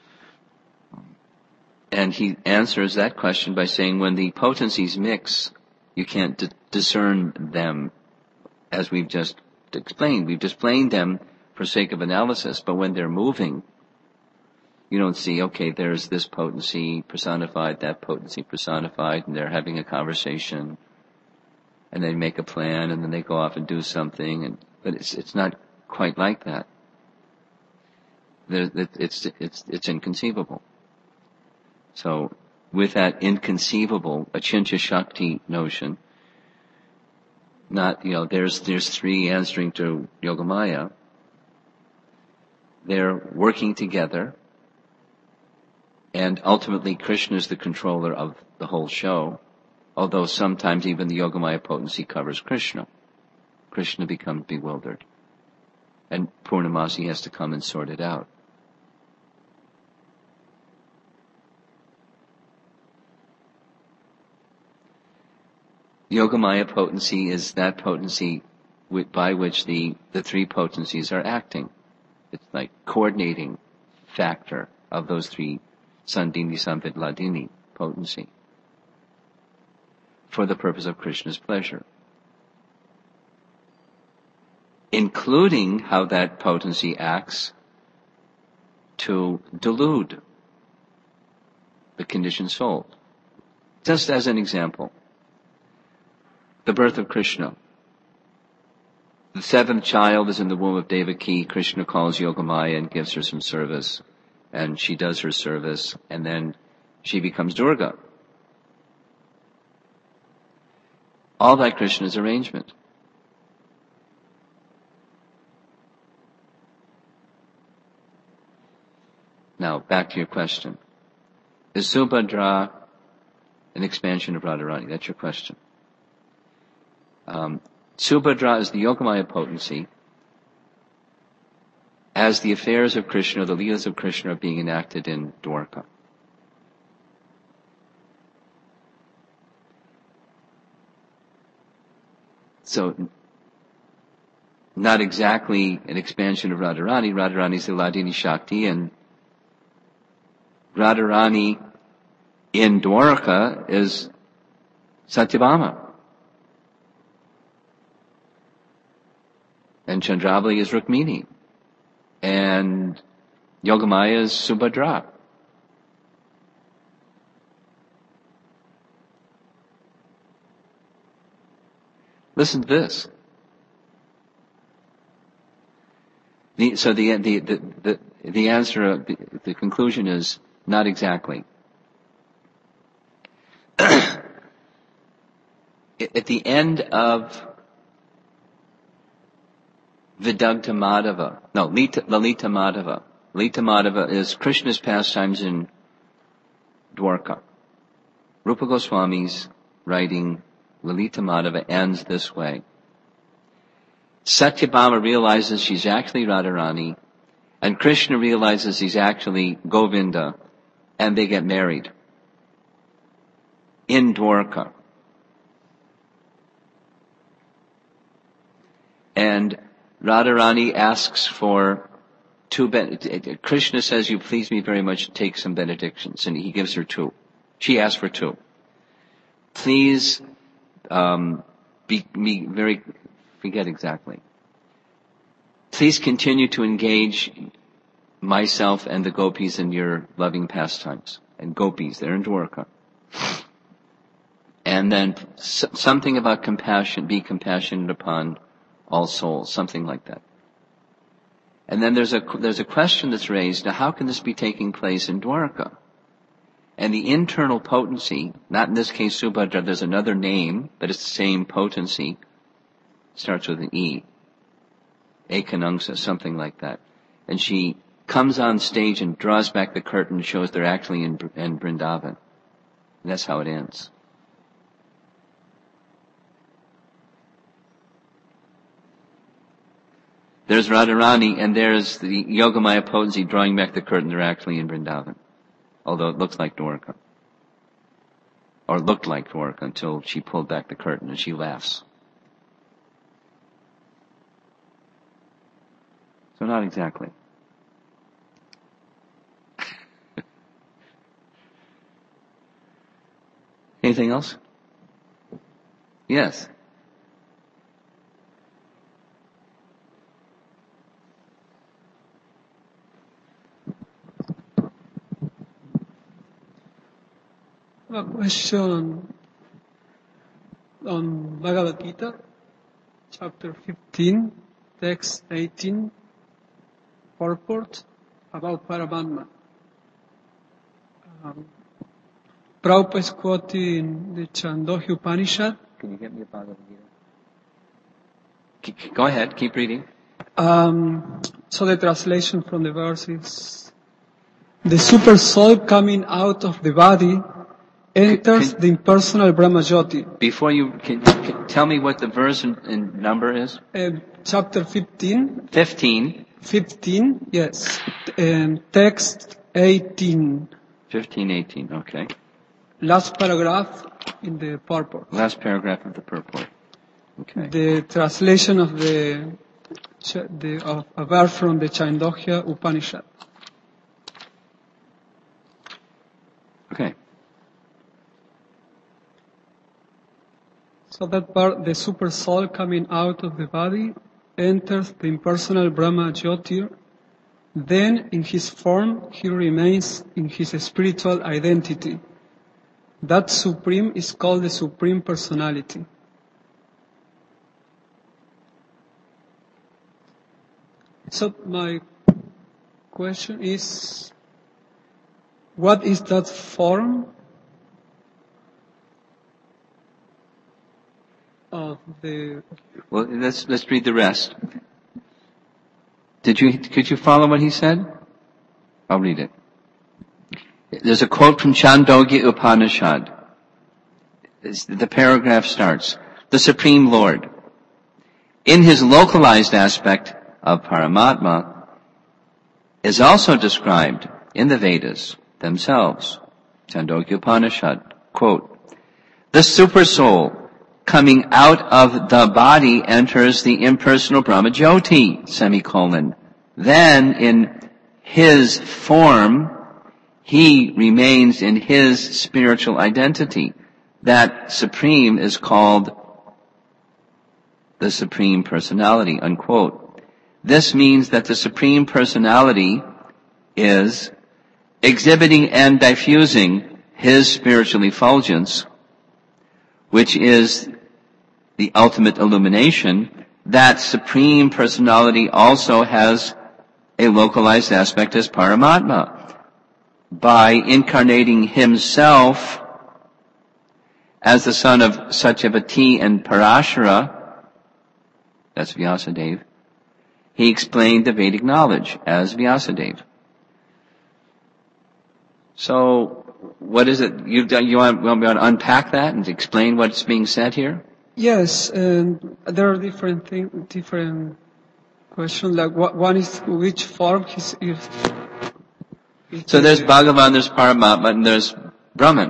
And he answers that question by saying, when the potencies mix, you can't d- discern them, as we've just explained. We've explained them for sake of analysis, but when they're moving, you don't see, okay, there's this potency personified, that potency personified, and they're having a conversation, and they make a plan, and then they go off and do something, and but it's it's not quite like that. There, it's it's it's inconceivable. So, with that inconceivable Achintya Shakti notion, not, you know, there's there's three answering to Yogamaya. They're working together, and ultimately Krishna is the controller of the whole show, although sometimes even the Yogamaya potency covers Krishna. Krishna becomes bewildered, and Purnamasi has to come and sort it out. Yogamaya potency is that potency with, by which the, the three potencies are acting. It's like coordinating factor of those three, Sandini, Sambit, Ladini, potency, for the purpose of Krishna's pleasure. Including how that potency acts to delude the conditioned soul. Just as an example, the birth of Krishna. The seventh child is in the womb of Devaki. Krishna calls Yogamaya and gives her some service. And she does her service, and then she becomes Durga. All by Krishna's arrangement. Now, back to your question. Is Subhadra an expansion of Radharani? That's your question. Um, Subhadra is the Yogamaya potency as the affairs of Krishna, the Leelas of Krishna, are being enacted in Dwarka. So, not exactly an expansion of Radharani. Radharani is the Ladini Shakti, and Radharani in Dwarka is Satyabhama. And Chandravali is Rukmini. And Yogamaya is Subhadra. Listen to this. The, so the, the, the, the, the answer, the, the conclusion is not exactly. At the end of Vidagdha Madhava, no, Lita, Lalita Madhava. Lalita Madhava is Krishna's pastimes in Dwarka. Rupa Goswami's writing Lalita Madhava ends this way. Satyabhama realizes she's actually Radharani, and Krishna realizes he's actually Govinda, and they get married in Dwarka. And Radharani asks for two, ben- Krishna says, you please me very much, take some benedictions, and he gives her two. She asks for two. Please, um, be, be very, forget exactly. please continue to engage myself and the gopis in your loving pastimes. And gopis, they're in Dwarka. And then something about compassion, be compassionate upon all souls, something like that. And then there's a, there's a question that's raised, now how can this be taking place in Dwarka? And the internal potency, not in this case Subhadra, there's another name, but it's the same potency, starts with an E. Ekanangsa, something like that. And she comes on stage and draws back the curtain and shows they're actually in, in Vrindavan. And that's how it ends. There's Radharani, and there's the Yogamaya potency drawing back the curtain. They're actually in Vrindavan. Although it looks like Dwarka. Or looked like Dwarka until she pulled back the curtain and she laughs. So not exactly. Anything else? Yes. A question on Bhagavad Gita, chapter fifteen, text eighteen, purport about Paramatma. Um, Prabhupada is quoting the Chandogya Upanishad. Can you get me a Bhagavad Gita? Go ahead, keep reading. Um, so the translation from the verse is, the super soul coming out of the body enters Can- the impersonal Brahma Jyoti. Before you, can, can tell me what the verse and, and number is? Uh, chapter fifteen, Fifteen. fifteen, yes, and text eighteen. Fifteen, eighteen, okay. Last paragraph in the purport. Last paragraph of the purport. Okay. The translation of the, the of a verse from the Chandogya Upanishad. Okay. So that part, the super soul coming out of the body enters the impersonal Brahma Jyotir. Then in his form, he remains in his spiritual identity. That supreme is called the Supreme Personality. So my question is, what is that form of the... Well, let's, let's read the rest. Did you, could you follow what he said? I'll read it. There's a quote from Chandogya Upanishad. It's, the paragraph starts, the Supreme Lord, in his localized aspect of Paramatma, is also described in the Vedas themselves. Chandogya Upanishad, quote, the super soul coming out of the body enters the impersonal Brahma Jyoti, semicolon. Then in his form, he remains in his spiritual identity. That supreme is called the Supreme Personality, unquote. This means that the Supreme Personality is exhibiting and diffusing his spiritual effulgence, which is the ultimate illumination. That Supreme Personality also has a localized aspect as Paramatma. By incarnating himself as the son of Satyavati and Parashara, that's Vyasadeva, he explained the Vedic knowledge as Vyasadeva. So, what is it? You, you want, want me to unpack that and explain what's being said here? Yes, and there are different thing, different questions. Like what, one is which form is. If, so there's Bhagavan, there's Paramatma, and there's Brahman.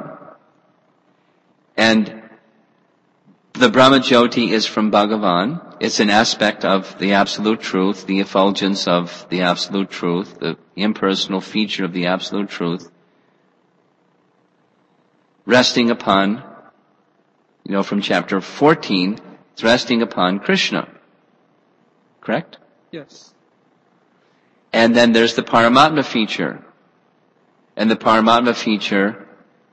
And the Brahma Jyoti is from Bhagavan. It's an aspect of the Absolute Truth, the effulgence of the Absolute Truth, the impersonal feature of the Absolute Truth, resting upon, you know, from chapter fourteen, it's resting upon Krishna. Correct? Yes. And then there's the Paramatma feature. And the Paramatma feature,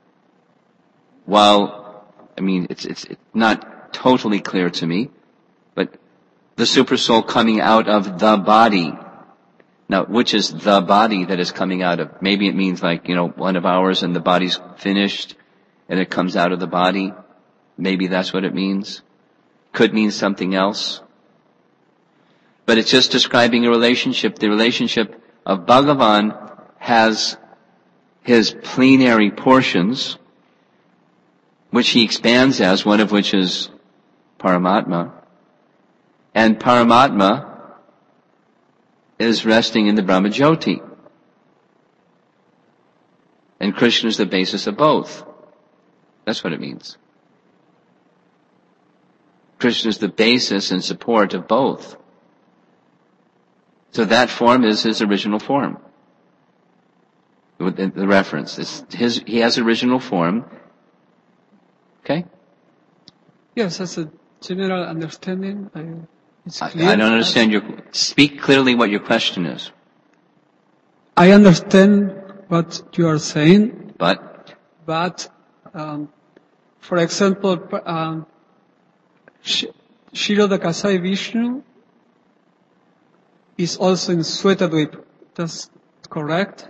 while, I mean, it's, it's, it's not totally clear to me, but the Supersoul coming out of the body. Now, which is the body that is coming out of? Maybe it means like, you know, one of ours and the body's finished and it comes out of the body. Maybe that's what it means. Could mean something else. But it's just describing a relationship. The relationship of Bhagavan has his plenary portions, which he expands as, one of which is Paramatma. And Paramatma is resting in the Brahmajyoti. And Krishna is the basis of both. That's what it means. Krishna is the basis and support of both. So that form is his original form. The, the reference is his. He has original form. Okay. Yes, that's a general understanding. I, it's I, clear. I don't understand your. Speak clearly what your question is. I understand what you are saying, But but um, for example, um, Kshiroda Kasai Vishnu is also in Svetadvip. That's correct?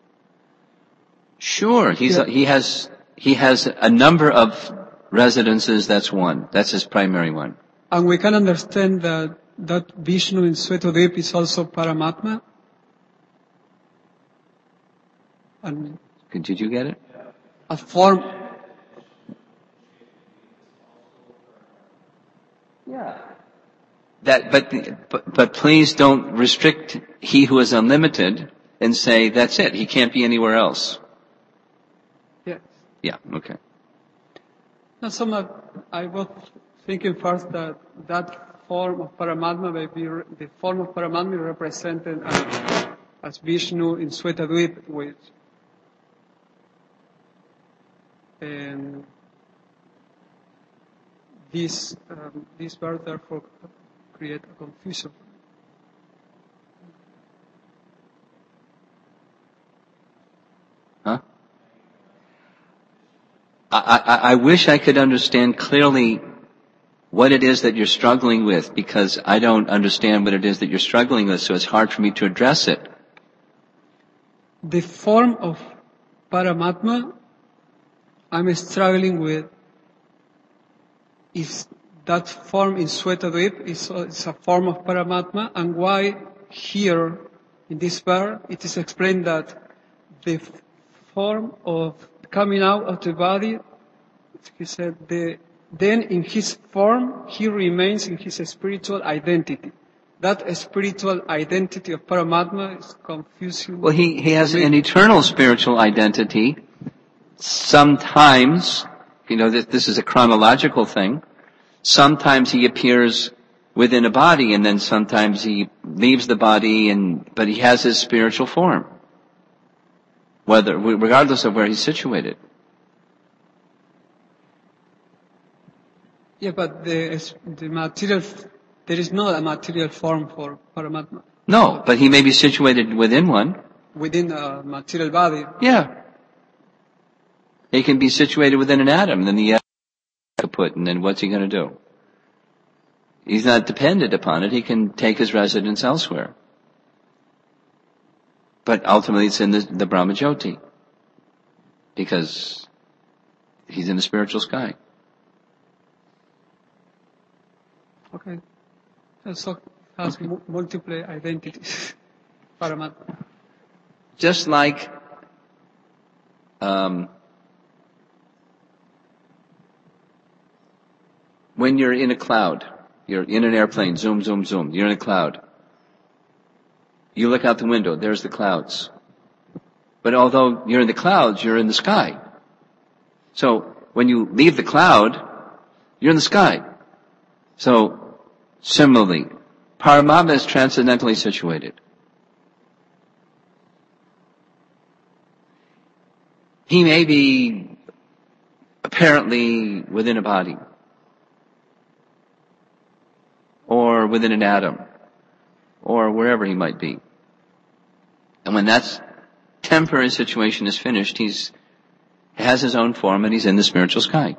sure, he's Yeah. a, he has he has a number of residences. That's one. That's his primary one. And we can understand that that Vishnu in Svetadvip is also Paramatma. And Did you get it? a form. That, but, but, but please don't restrict he who is unlimited and say that's it. He can't be anywhere else. Yes. Yeah. Okay. Now, some of, I was thinking first that that form of Paramatma may be, re- the form of Paramatma represented as, as Vishnu in Svetadvip, which, and this, um, this verse therefore create a confusion. Huh? I, I, I wish I could understand clearly what it is that you're struggling with, because I don't understand what it is that you're struggling with, so it's hard for me to address it. The form of Paramatma I'm struggling with is that form in Svetadvip is a, is a form of Paramatma, and why here in this verse it is explained that the f- form of coming out of the body, he said, the, then in his form he remains in his spiritual identity. That spiritual identity of Paramatma is confusing. Well, he, he has me. an eternal spiritual identity. Sometimes, you know, this, this is a chronological thing. Sometimes he appears within a body, and then sometimes he leaves the body, and but he has his spiritual form, whether regardless of where he's situated. Yeah, but the, the material, there is not a material form for Paramatma No, but he may be situated within one. within a material body. Yeah. He can be situated within an atom, then the atom is kaput, and then what's he going to do? He's not dependent upon it. He can take his residence elsewhere. But ultimately it's in the, the Brahmajyoti, because he's in the spiritual sky. Okay. So has Okay. mu- multiple identities. Paramatma. Just like um, when you're in a cloud, you're in an airplane, zoom, zoom, zoom, you're in a cloud. You look out the window, there's the clouds. But although you're in the clouds, you're in the sky. So when you leave the cloud, you're in the sky. So similarly, Paramatma is transcendentally situated. He may be apparently within a body, or within an atom, or wherever he might be. And when that temporary situation is finished, he's has his own form and he's in the spiritual sky.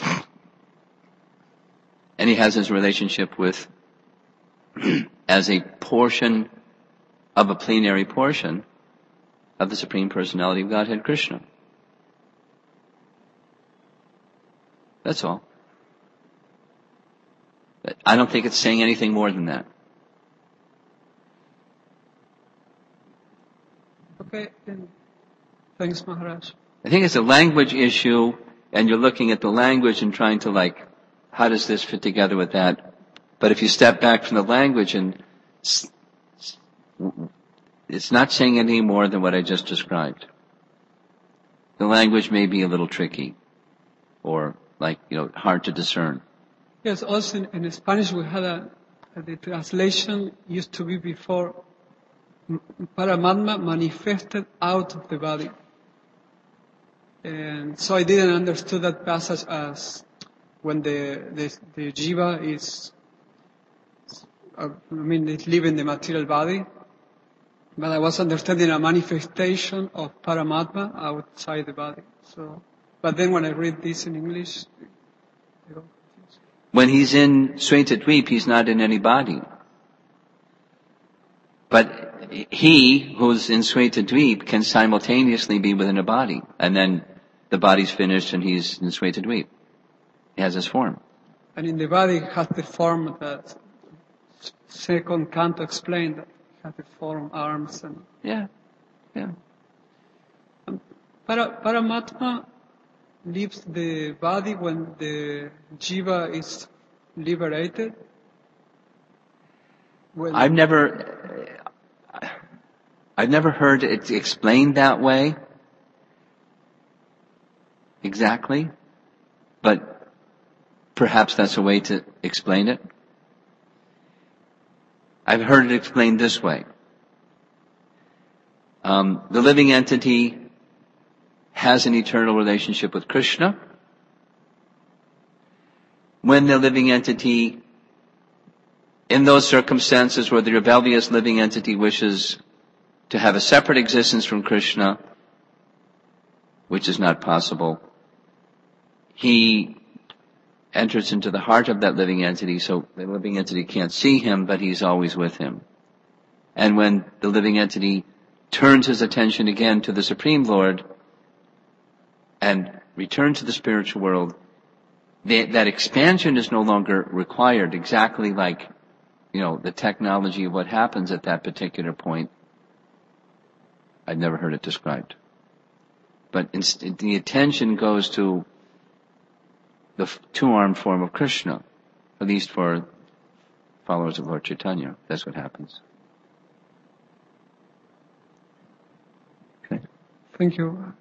And he has his relationship with, as a portion of a plenary portion of the Supreme Personality of Godhead, Krishna. That's all. But I don't think it's saying anything more than that. Okay, then. Thanks, Maharaj. I think it's a language issue, and you're looking at the language and trying to like, how does this fit together with that? But if you step back from the language and it's not saying anything more than what I just described. The language may be a little tricky, or like, you know, hard to discern. Yes, also in, in Spanish we had a, the translation used to be before Paramatma manifested out of the body. And so I didn't understand that passage as when the, the, the jiva is, uh, I mean, it's leaving the material body. But I was understanding a manifestation of Paramatma outside the body. So, but then when I read this in English, I go confused. When he's in Svetadvip, he's not in any body. But he who's in Svetadvip can simultaneously be within a body. And then the body's finished and he's in Svetadvip. He has his form. And in the body has the form that second canto explained, that has the form, arms and... Yeah, yeah. Para, Paramatma leaves the body when the jiva is liberated. When I've never, I've never heard it explained that way. Exactly. But perhaps that's a way to explain it. I've heard it explained this way. Um, the living entity has an eternal relationship with Krishna. When the living entity, in those circumstances where the rebellious living entity wishes to have a separate existence from Krishna, which is not possible, he enters into the heart of that living entity, so the living entity can't see him, but he's always with him. And when the living entity turns his attention again to the Supreme Lord and returns to the spiritual world, the, that expansion is no longer required, exactly like, you know, the technology of what happens at that particular point. I've never heard it described. But inst- the attention goes to the f- two-armed form of Krishna, at least for followers of Lord Chaitanya. That's what happens. Okay. Thank you.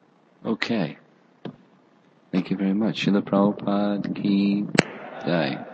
Okay. Thank you very much. Srila Prabhupada ki jai.